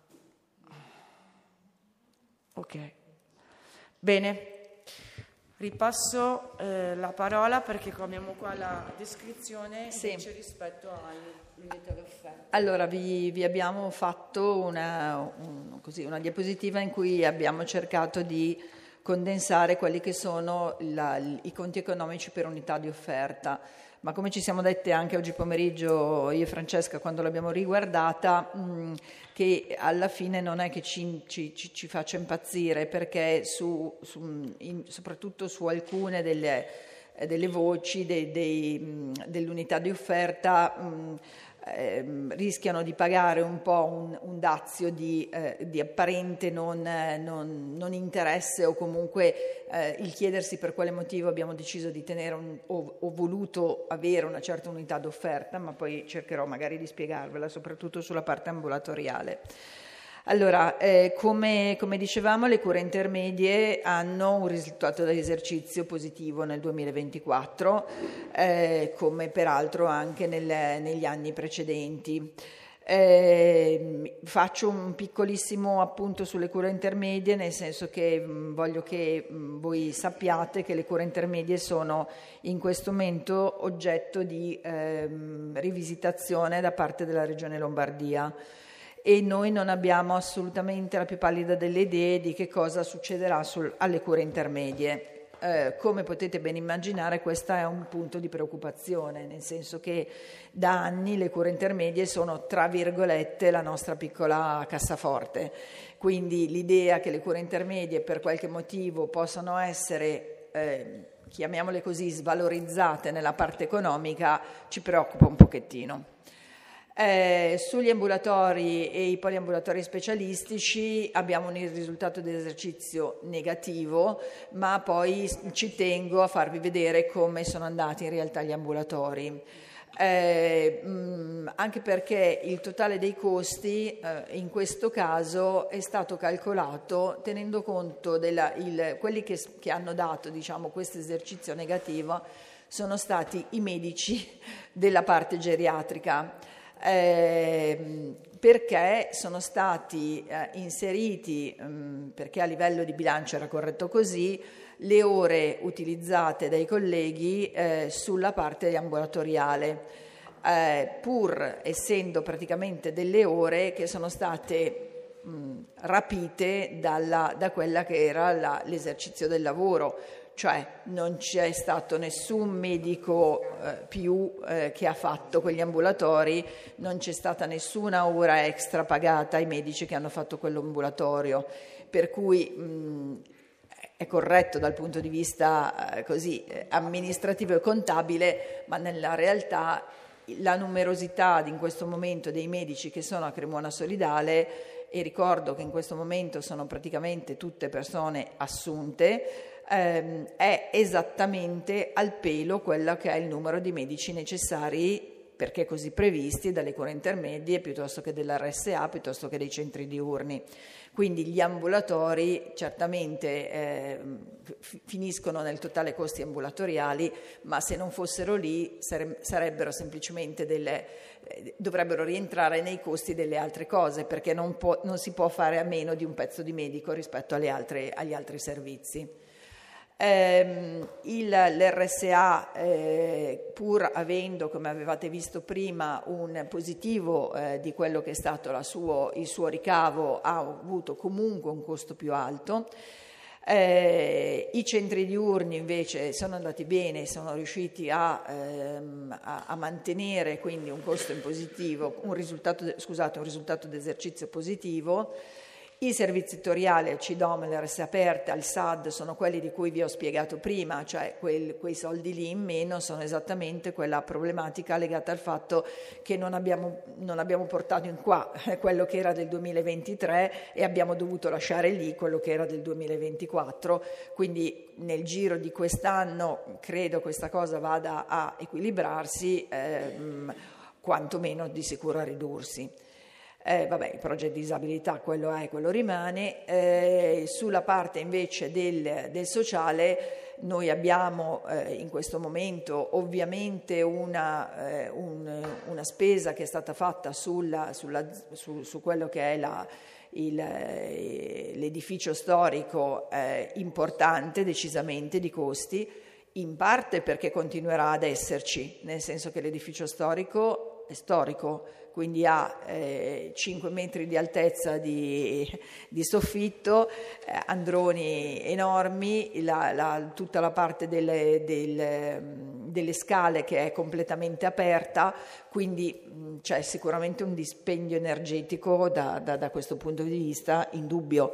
Ok. Bene. Ripasso eh, la parola, perché abbiamo qua la descrizione sì. invece rispetto al limite all'offerta. Allora, vi, vi abbiamo fatto una, un, così, una diapositiva in cui abbiamo cercato di condensare quelli che sono la, i conti economici per unità di offerta. Ma come ci siamo dette anche oggi pomeriggio io e Francesca quando l'abbiamo riguardata, mh, che alla fine non è che ci, ci, ci, ci faccia impazzire, perché su, su, in, soprattutto su alcune delle, delle voci dei, dei, mh, dell'unità di offerta mh, eh, rischiano di pagare un po' un, un dazio di, eh, di apparente non, eh, non, non interesse, o comunque eh, il chiedersi per quale motivo abbiamo deciso di tenere un, o, o voluto avere una certa unità d'offerta, ma poi cercherò magari di spiegarvela, soprattutto sulla parte ambulatoriale. Allora, eh, come, come dicevamo, le cure intermedie hanno un risultato dell'esercizio positivo nel duemilaventiquattro, eh, come peraltro anche nel, negli anni precedenti. Eh, faccio un piccolissimo appunto sulle cure intermedie, nel senso che mh, voglio che mh, voi sappiate che le cure intermedie sono in questo momento oggetto di ehm, rivisitazione da parte della Regione Lombardia, e noi non abbiamo assolutamente la più pallida delle idee di che cosa succederà sul, alle cure intermedie. Eh, come potete ben immaginare, questo è un punto di preoccupazione, nel senso che da anni le cure intermedie sono, tra virgolette, la nostra piccola cassaforte. Quindi l'idea che le cure intermedie per qualche motivo possano essere eh, chiamiamole così, svalorizzate nella parte economica, ci preoccupa un pochettino. Eh, sugli ambulatori e i poliambulatori specialistici abbiamo un risultato dell'esercizio negativo, ma poi ci tengo a farvi vedere come sono andati in realtà gli ambulatori. Eh, mh, anche perché il totale dei costi eh, in questo caso è stato calcolato tenendo conto della, il, quelli che, che hanno dato, diciamo, questo esercizio negativo sono stati i medici della parte geriatrica. Eh, perché sono stati eh, inseriti, mh, perché a livello di bilancio era corretto così, le ore utilizzate dai colleghi eh, sulla parte ambulatoriale, eh, pur essendo praticamente delle ore che sono state mh, rapite dalla, da quella che era la, l'esercizio del lavoro. Cioè non c'è stato nessun medico eh, più eh, che ha fatto quegli ambulatori, non c'è stata nessuna ora extra pagata ai medici che hanno fatto quell'ambulatorio, per cui mh, è corretto dal punto di vista eh, così eh, amministrativo e contabile, ma nella realtà la numerosità in questo momento dei medici che sono a Cremona Solidale, e ricordo che in questo momento sono praticamente tutte persone assunte, ehm, è esattamente al pelo quello che è il numero di medici necessari, perché così previsti dalle cure intermedie piuttosto che dell'R S A, piuttosto che dei centri diurni. Quindi gli ambulatori certamente eh, f- finiscono nel totale costi ambulatoriali, ma se non fossero lì sare- sarebbero semplicemente delle, eh, dovrebbero rientrare nei costi delle altre cose, perché non, può, non si può fare a meno di un pezzo di medico rispetto alle altre, agli altri servizi. Eh, il, L'R S A, eh, pur avendo, come avevate visto prima, un positivo eh, di quello che è stato la suo, il suo ricavo, ha avuto comunque un costo più alto. Eh, I centri diurni invece sono andati bene, sono riusciti a, ehm, a, a mantenere quindi un costo in positivo, un risultato, scusate, un risultato d'esercizio positivo. I servizi settoriali, al C D O M, l'R S A aperta, al S A D sono quelli di cui vi ho spiegato prima, cioè quel, quei soldi lì in meno sono esattamente quella problematica legata al fatto che non abbiamo, non abbiamo portato in qua quello che era del duemilaventitré e abbiamo dovuto lasciare lì quello che era del duemilaventiquattro, quindi nel giro di quest'anno credo questa cosa vada a equilibrarsi, ehm, quantomeno di sicuro a ridursi. Eh, vabbè, il progetto di disabilità quello è, quello rimane. Eh, sulla parte invece del, del sociale noi abbiamo eh, in questo momento ovviamente una, eh, un, una spesa che è stata fatta sulla, sulla, su, su quello che è la, il, eh, l'edificio storico eh, importante decisamente di costi, in parte perché continuerà ad esserci, nel senso che l'edificio storico è storico, quindi ha eh, cinque metri di altezza di, di soffitto, eh, androni enormi, la, la, tutta la parte delle, delle, delle scale che è completamente aperta, quindi mh, c'è sicuramente un dispendio energetico da, da, da questo punto di vista indubbio.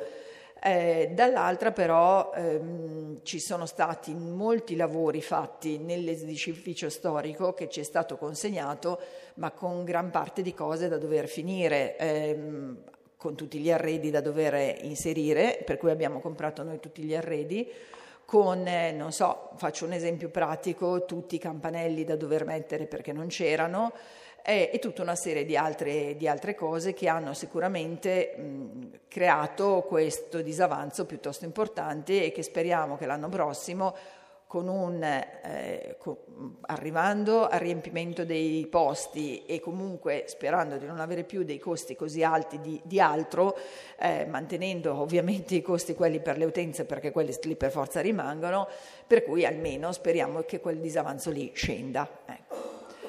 Eh, dall'altra però ehm, ci sono stati molti lavori fatti nell'edificio storico che ci è stato consegnato, ma con gran parte di cose da dover finire, ehm, con tutti gli arredi da dover inserire, per cui abbiamo comprato noi tutti gli arredi, con, eh, non so, faccio un esempio pratico, tutti i campanelli da dover mettere perché non c'erano, e, e tutta una serie di altre, di altre cose che hanno sicuramente mh, creato questo disavanzo piuttosto importante e che speriamo che l'anno prossimo, con un, eh, con, arrivando al riempimento dei posti e comunque sperando di non avere più dei costi così alti di, di altro, eh, mantenendo ovviamente i costi quelli per le utenze perché quelli lì per forza rimangono, per cui almeno speriamo che quel disavanzo lì scenda. Ecco.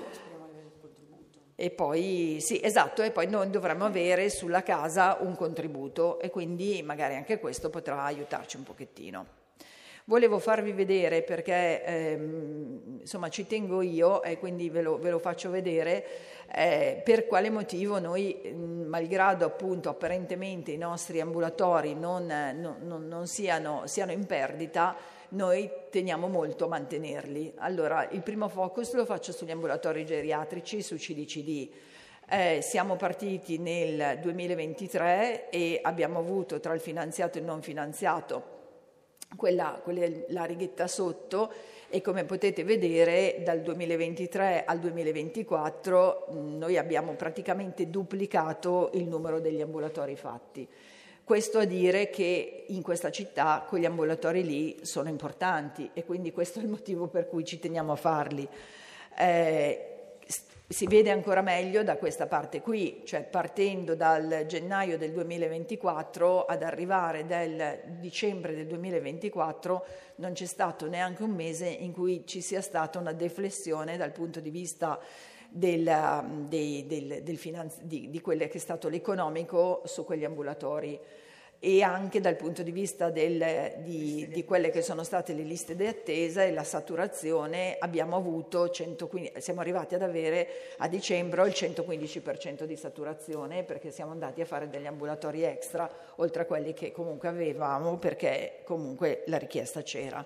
E poi, sì, esatto, e poi noi dovremmo avere sulla casa un contributo e quindi magari anche questo potrà aiutarci un pochettino. Volevo farvi vedere perché ehm, insomma ci tengo io e quindi ve lo, ve lo faccio vedere eh, per quale motivo noi, mh, malgrado appunto apparentemente i nostri ambulatori non, non, non, non siano, siano in perdita, noi teniamo molto a mantenerli. Allora, il primo focus lo faccio sugli ambulatori geriatrici, su C D C D. Eh, siamo partiti nel duemilaventitré e abbiamo avuto tra il finanziato e il non finanziato quella, quella la righetta sotto, e come potete vedere dal duemilaventitré al duemilaventiquattro mh, noi abbiamo praticamente duplicato il numero degli ambulatori fatti. Questo a dire che in questa città quegli ambulatori lì sono importanti, e quindi questo è il motivo per cui ci teniamo a farli. Eh, si vede ancora meglio da questa parte qui, cioè partendo dal gennaio del duemilaventiquattro ad arrivare del dicembre del duemilaventiquattro non c'è stato neanche un mese in cui ci sia stata una deflessione dal punto di vista del, dei, del, del finanzi- di, di quello che è stato l'economico su quegli ambulatori, e anche dal punto di vista del, di, di quelle che sono state le liste di attesa e la saturazione. Abbiamo avuto centoquindici, siamo arrivati ad avere a dicembre il centoquindici per cento di saturazione, perché siamo andati a fare degli ambulatori extra oltre a quelli che comunque avevamo, perché comunque la richiesta c'era.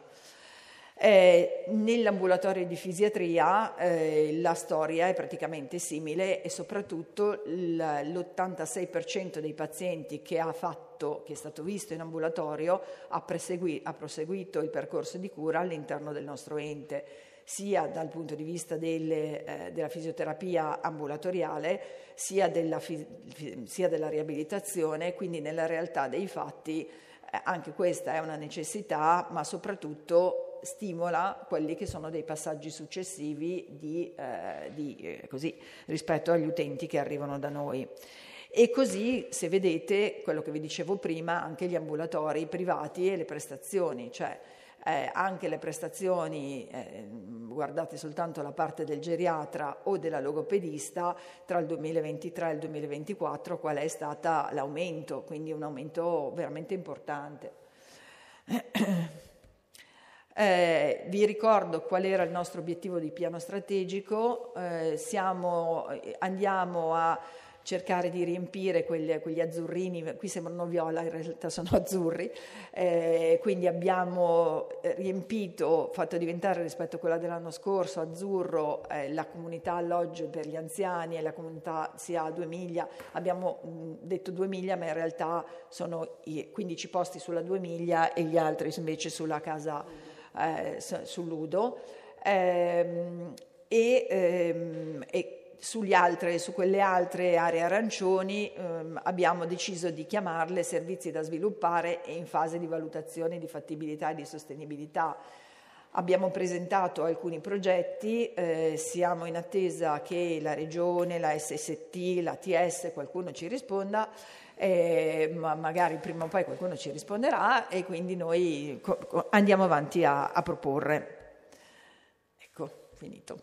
Eh, nell'ambulatorio di fisiatria eh, la storia è praticamente simile, e soprattutto l'ottantasei per cento dei pazienti che ha fatto, che è stato visto in ambulatorio ha, presegui, ha proseguito il percorso di cura all'interno del nostro ente, sia dal punto di vista delle, eh, della fisioterapia ambulatoriale, sia della, sia della riabilitazione. Quindi nella realtà dei fatti eh, anche questa è una necessità, ma soprattutto stimola quelli che sono dei passaggi successivi di, eh, di, eh, così, rispetto agli utenti che arrivano da noi. E così, se vedete, quello che vi dicevo prima, anche gli ambulatori privati e le prestazioni, cioè eh, anche le prestazioni, eh, guardate soltanto la parte del geriatra o della logopedista, tra il duemilaventitré e il duemilaventiquattro qual è stato l'aumento, quindi un aumento veramente importante. Eh, vi ricordo qual era il nostro obiettivo di piano strategico. Eh, siamo, andiamo a cercare di riempire quegli, quegli azzurrini, qui sembrano viola, in realtà sono azzurri, eh, quindi abbiamo riempito, fatto diventare rispetto a quella dell'anno scorso azzurro eh, la comunità alloggio per gli anziani e la comunità sia a due miglia. Abbiamo mh, detto due miglia, ma in realtà sono i quindici posti sulla due miglia e gli altri invece sulla casa Eh, sull'Udo, ehm, e, ehm, e sugli altre, su quelle altre aree arancioni ehm, abbiamo deciso di chiamarle servizi da sviluppare e in fase di valutazione di fattibilità e di sostenibilità. Abbiamo presentato alcuni progetti, eh, siamo in attesa che la Regione, la S S T, la T S, qualcuno ci risponda. Eh, ma magari prima o poi qualcuno ci risponderà, e quindi noi co- co- andiamo avanti a, a proporre. Ecco, finito.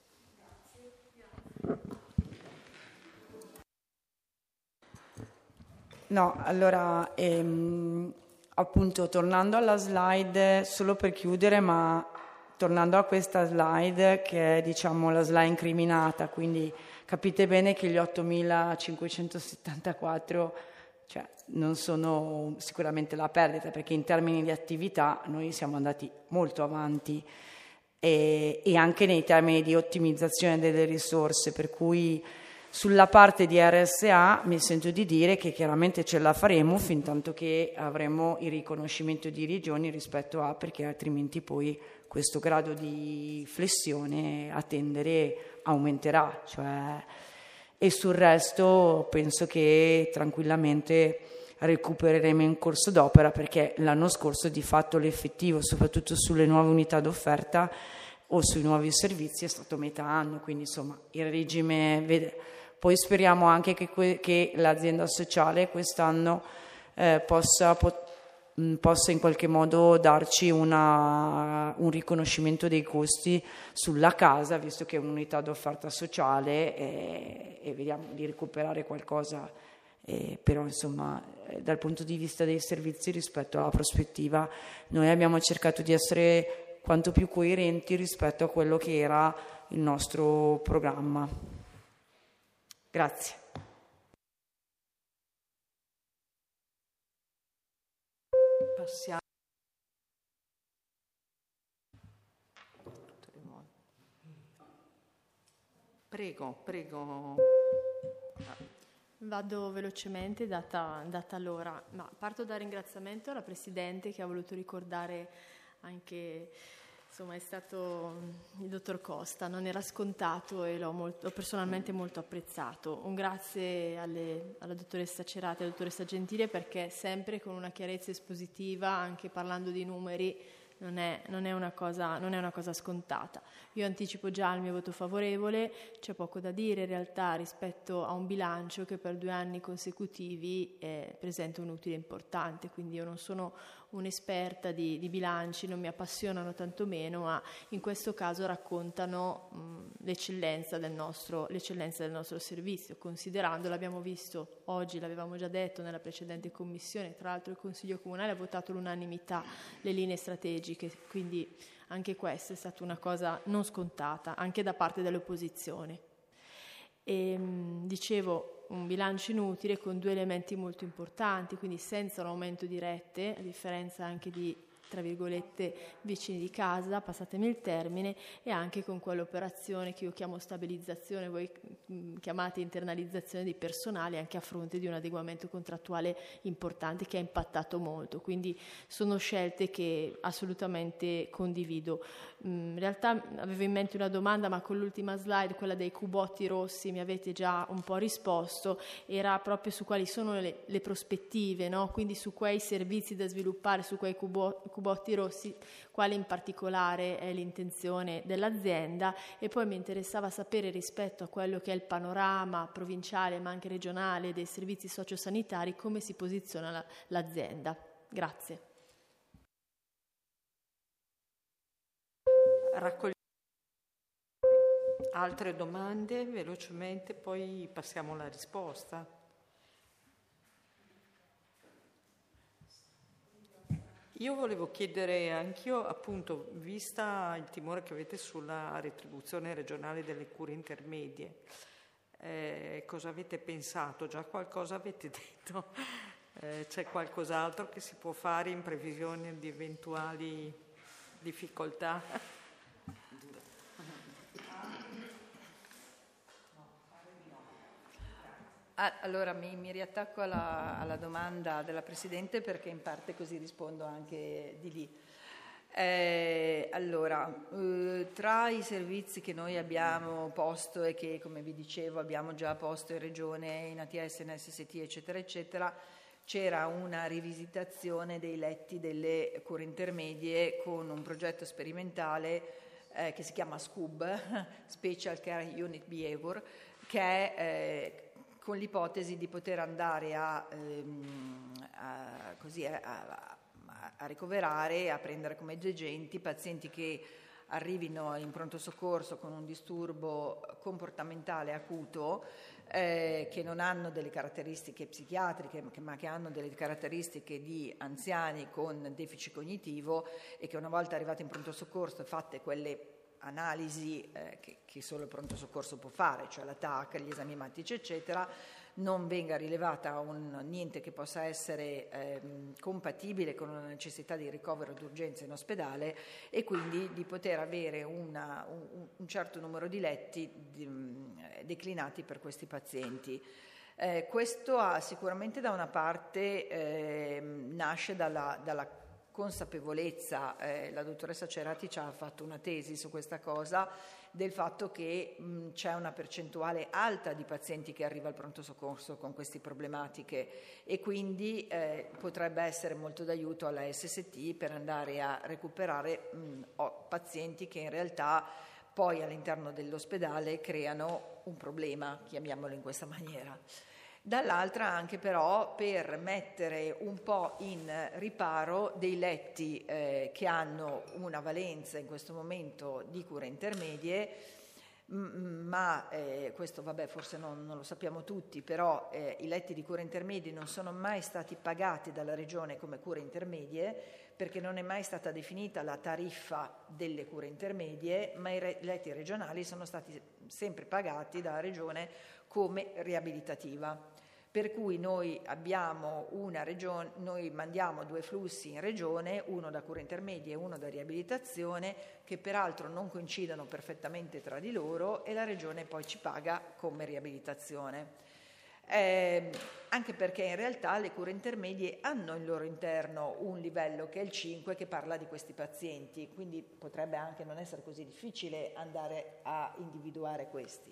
No, allora, ehm, appunto, tornando alla slide, solo per chiudere, ma tornando a questa slide che è, diciamo, la slide incriminata, quindi capite bene che gli ottomilacinquecentosettantaquattro, cioè, non sono sicuramente la perdita, perché in termini di attività noi siamo andati molto avanti, e, e anche nei termini di ottimizzazione delle risorse, per cui sulla parte di R S A mi sento di dire che chiaramente ce la faremo fin tanto che avremo il riconoscimento di regioni rispetto a, perché altrimenti poi questo grado di flessione a tendere aumenterà, cioè, e sul resto penso che tranquillamente recupereremo in corso d'opera, perché l'anno scorso di fatto l'effettivo, soprattutto sulle nuove unità d'offerta o sui nuovi servizi, è stato metà anno, quindi insomma il regime vede. Poi speriamo anche che, que- che l'azienda sociale quest'anno eh, possa, pot- possa in qualche modo darci una, un riconoscimento dei costi sulla casa, visto che è un'unità d'offerta sociale, e, e vediamo di recuperare qualcosa, eh, però insomma eh, dal punto di vista dei servizi rispetto alla prospettiva noi abbiamo cercato di essere quanto più coerenti rispetto a quello che era il nostro programma. Grazie. Passiamo. Prego, prego. Vado velocemente, data, data l'ora, ma parto dal ringraziamento alla Presidente che ha voluto ricordare anche, insomma, è stato il dottor Costa, non era scontato e l'ho, molto, l'ho personalmente molto apprezzato. Un grazie alle, alla dottoressa Cerati e alla dottoressa Gentile, perché sempre con una chiarezza espositiva, anche parlando di numeri, Non è, non, è una cosa, non è una cosa scontata. Io anticipo già il mio voto favorevole, c'è poco da dire in realtà rispetto a un bilancio che per due anni consecutivi eh, presenta un utile importante, quindi io non sono un'esperta di, di bilanci, non mi appassionano tantomeno, ma in questo caso raccontano mh, l'eccellenza del nostro, l'eccellenza del nostro servizio, considerando, l'abbiamo visto oggi, l'avevamo già detto nella precedente commissione, tra l'altro il Consiglio Comunale ha votato all'unanimità le linee strategiche, quindi anche questa è stata una cosa non scontata, anche da parte dell'opposizione. E, mh, dicevo, un bilancio inutile con due elementi molto importanti, quindi senza un aumento di rette, a differenza anche di, tra virgolette, vicini di casa, passatemi il termine, e anche con quell'operazione che io chiamo stabilizzazione, voi chiamate internalizzazione di personale, anche a fronte di un adeguamento contrattuale importante che ha impattato molto. Quindi sono scelte che assolutamente condivido. In realtà avevo in mente una domanda, ma con l'ultima slide, quella dei cubotti rossi, mi avete già un po' risposto, era proprio su quali sono le, le prospettive, no? Quindi su quei servizi da sviluppare, su quei cubo, cubotti rossi, quale in particolare è l'intenzione dell'azienda, e poi mi interessava sapere rispetto a quello che è il panorama provinciale ma anche regionale dei servizi sociosanitari come si posiziona la, l'azienda. Grazie. Raccogli- Altre domande velocemente, poi passiamo alla risposta. Io volevo chiedere anch'io, appunto, vista il timore che avete sulla retribuzione regionale delle cure intermedie, eh, cosa avete pensato? Già qualcosa avete detto? Eh, c'è qualcos'altro che si può fare in previsione di eventuali difficoltà? Ah, allora mi, mi riattacco alla, alla domanda della Presidente, perché in parte così rispondo anche di lì. Eh, allora, eh, tra i servizi che noi abbiamo posto e che, come vi dicevo, abbiamo già posto in Regione, in A T S, in S S T, eccetera, eccetera, c'era una rivisitazione dei letti delle cure intermedie con un progetto sperimentale eh, che si chiama SCUB, Special Care Unit Behavior, che è eh, con l'ipotesi di poter andare a, ehm, a, così, a, a, a ricoverare, a prendere come agenti pazienti che arrivino in pronto soccorso con un disturbo comportamentale acuto, eh, che non hanno delle caratteristiche psichiatriche, ma che hanno delle caratteristiche di anziani con deficit cognitivo, e che una volta arrivati in pronto soccorso, fatte quelle analisi eh, che, che solo il pronto soccorso può fare, cioè la T A C, gli esami ematici eccetera, non venga rilevata un, niente che possa essere eh, compatibile con una necessità di ricovero d'urgenza in ospedale, e quindi di poter avere una, un, un certo numero di letti di, mh, declinati per questi pazienti. Eh, questo ha sicuramente da una parte eh, nasce dalla, dalla consapevolezza, eh, la dottoressa Cerati ci ha fatto una tesi su questa cosa, del fatto che mh, c'è una percentuale alta di pazienti che arriva al pronto soccorso con queste problematiche, e quindi eh, potrebbe essere molto d'aiuto alla S S T per andare a recuperare mh, pazienti che in realtà poi all'interno dell'ospedale creano un problema, chiamiamolo in questa maniera. Dall'altra anche però per mettere un po' in riparo dei letti eh, che hanno una valenza in questo momento di cure intermedie, m- ma eh, questo vabbè forse non, non lo sappiamo tutti, però eh, i letti di cure intermedie non sono mai stati pagati dalla Regione come cure intermedie, perché non è mai stata definita la tariffa delle cure intermedie, ma i re- letti regionali sono stati sempre pagati dalla Regione come riabilitativa. Per cui noi abbiamo una regione, noi mandiamo due flussi in regione, uno da cure intermedie e uno da riabilitazione, che peraltro non coincidono perfettamente tra di loro, e la regione poi ci paga come riabilitazione. Eh, anche perché in realtà le cure intermedie hanno al loro interno un livello che è il cinque, che parla di questi pazienti, quindi potrebbe anche non essere così difficile andare a individuare questi.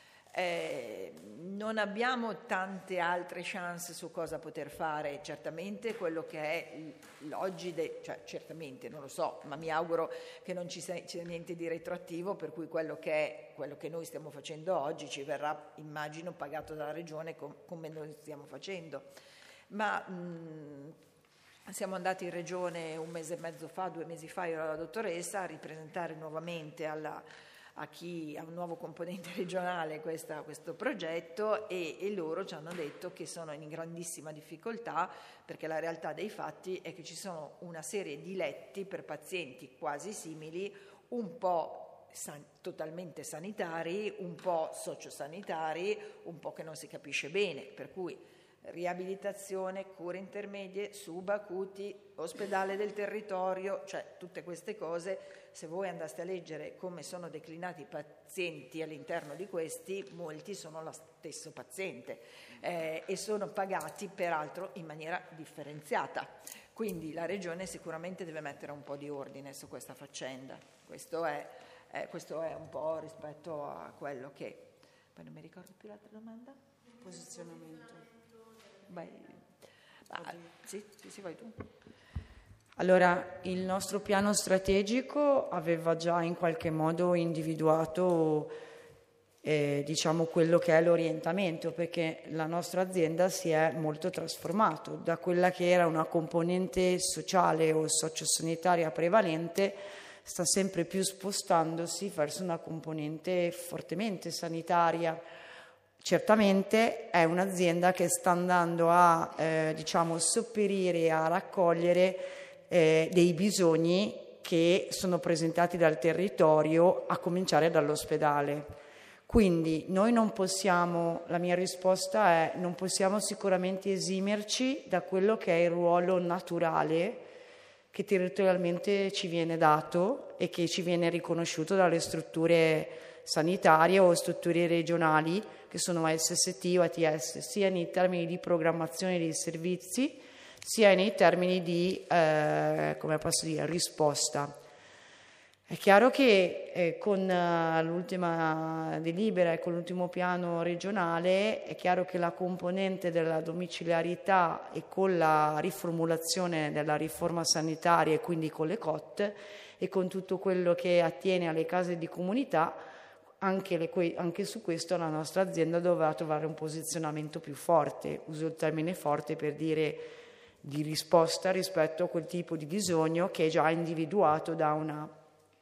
Eh, non abbiamo tante altre chance su cosa poter fare. Certamente quello che è l'oggi, de, cioè certamente non lo so, ma mi auguro che non ci sia, sia niente di retroattivo, per cui quello che è quello che noi stiamo facendo oggi ci verrà, immagino, pagato dalla regione com, come noi stiamo facendo. Ma mh, siamo andati in regione un mese e mezzo fa, due mesi fa, io ero la dottoressa, a ripresentare nuovamente alla a chi ha un nuovo componente regionale questa, questo progetto, e, e loro ci hanno detto che sono in grandissima difficoltà, perché la realtà dei fatti è che ci sono una serie di letti per pazienti quasi simili, un po' san- totalmente sanitari, un po' sociosanitari, un po' che non si capisce bene, per cui riabilitazione, cure intermedie, subacuti, ospedale del territorio, cioè tutte queste cose. Se voi andaste a leggere come sono declinati i pazienti all'interno di questi, molti sono lo stesso paziente eh, e sono pagati peraltro in maniera differenziata. Quindi la Regione sicuramente deve mettere un po' di ordine su questa faccenda. Questo è, eh, questo è un po' rispetto a quello che... Poi non mi ricordo più l'altra domanda. Posizionamento. Beh, ah, sì, sì, sì, vai tu. Allora, il nostro piano strategico aveva già in qualche modo individuato eh, diciamo quello che è l'orientamento, perché la nostra azienda si è molto trasformata da quella che era una componente sociale o sociosanitaria prevalente, sta sempre più spostandosi verso una componente fortemente sanitaria. Certamente è un'azienda che sta andando a eh, diciamo sopperire, a raccogliere eh, dei bisogni che sono presentati dal territorio, a cominciare dall'ospedale. Quindi noi non possiamo, la mia risposta è, non possiamo sicuramente esimerci da quello che è il ruolo naturale che territorialmente ci viene dato e che ci viene riconosciuto dalle strutture sanitarie o strutture regionali, che sono A S S T o A T S, sia nei termini di programmazione dei servizi, sia nei termini di, eh, come posso dire, risposta. È chiaro che eh, con uh, l'ultima delibera e con l'ultimo piano regionale è chiaro che la componente della domiciliarità e con la riformulazione della riforma sanitaria e quindi con le C O T e con tutto quello che attiene alle case di comunità, anche, le, anche su questo la nostra azienda dovrà trovare un posizionamento più forte, uso il termine forte per dire di risposta rispetto a quel tipo di bisogno che è già individuato da una...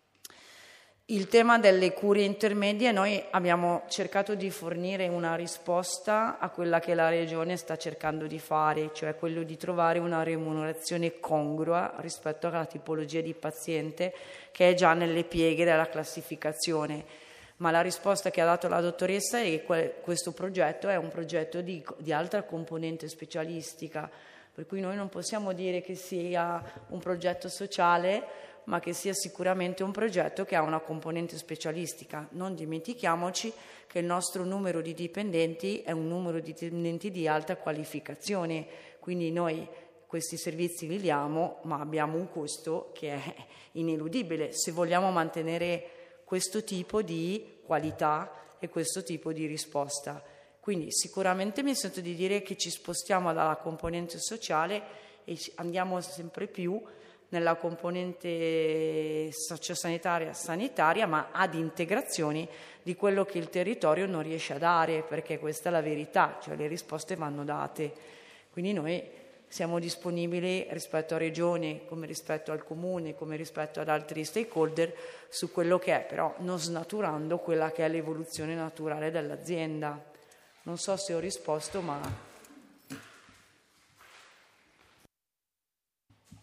Il tema delle cure intermedie, noi abbiamo cercato di fornire una risposta a quella che la Regione sta cercando di fare, cioè quello di trovare una remunerazione congrua rispetto alla tipologia di paziente che è già nelle pieghe della classificazione. Ma la risposta che ha dato la dottoressa è che questo progetto è un progetto di, di altra componente specialistica, per cui noi non possiamo dire che sia un progetto sociale, ma che sia sicuramente un progetto che ha una componente specialistica. Non dimentichiamoci che il nostro numero di dipendenti è un numero di dipendenti di alta qualificazione, quindi noi questi servizi li diamo, ma abbiamo un costo che è ineludibile se vogliamo mantenere questo tipo di qualità e questo tipo di risposta. Quindi sicuramente mi sento di dire che ci spostiamo dalla componente sociale e andiamo sempre più nella componente sociosanitaria sanitaria, ma ad integrazioni di quello che il territorio non riesce a dare, perché questa è la verità, cioè le risposte vanno date. Quindi noi siamo disponibili rispetto a Regione, come rispetto al Comune, come rispetto ad altri stakeholder, su quello che è, però non snaturando quella che è l'evoluzione naturale dell'azienda. Non so se ho risposto, ma...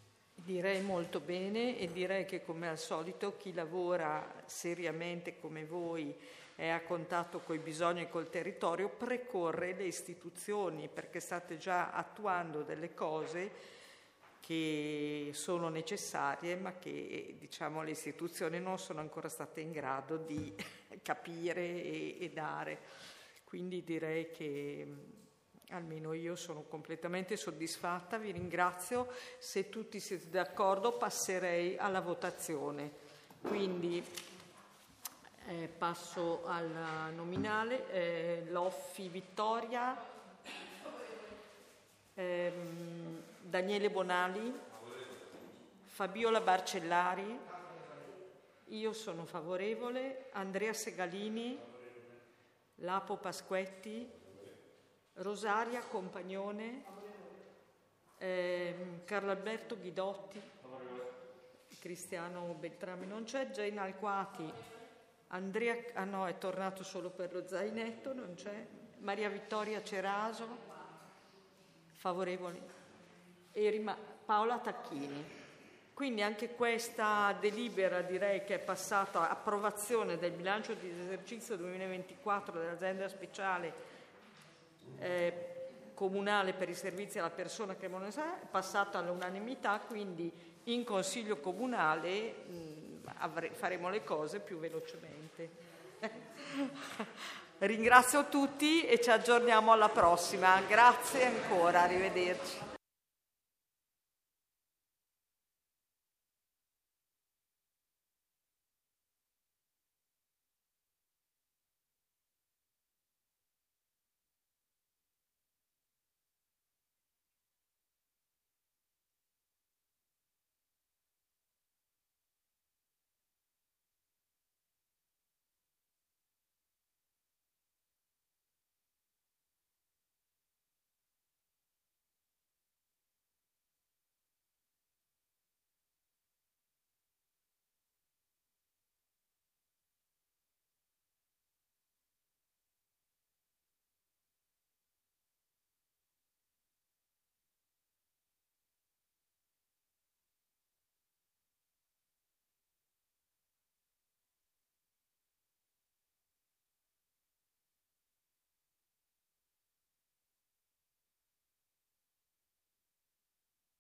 Direi molto bene, e direi che come al solito chi lavora seriamente come voi è a contatto coi bisogni e col territorio precorre le istituzioni, perché state già attuando delle cose che sono necessarie, ma che, diciamo, le istituzioni non sono ancora state in grado di capire e, e dare. Quindi direi che almeno io sono completamente soddisfatta, vi ringrazio. Se tutti siete d'accordo passerei alla votazione. Quindi eh, passo al nominale. Eh, Loffi Vittoria, ehm, Daniele Bonali, Fabiola Barcellari, io sono favorevole, Andrea Segalini, Lapo Pasquetti, Rosaria Compagnone, ehm, Carlo Alberto Ghidotti, Cristiano Beltrame non c'è, Gena Alquati, Andrea, ah no, è tornato solo per lo zainetto, non c'è, Maria Vittoria Ceraso, favorevoli, e rima- Paola Tacchini. Quindi anche questa delibera direi che è passata a approvazione del bilancio di esercizio duemilaventiquattro dell'azienda speciale eh, comunale per i servizi alla persona cremonese, è passata all'unanimità, quindi in Consiglio Comunale mh, avre- faremo le cose più velocemente. Ringrazio tutti e ci aggiorniamo alla prossima. Grazie ancora, arrivederci.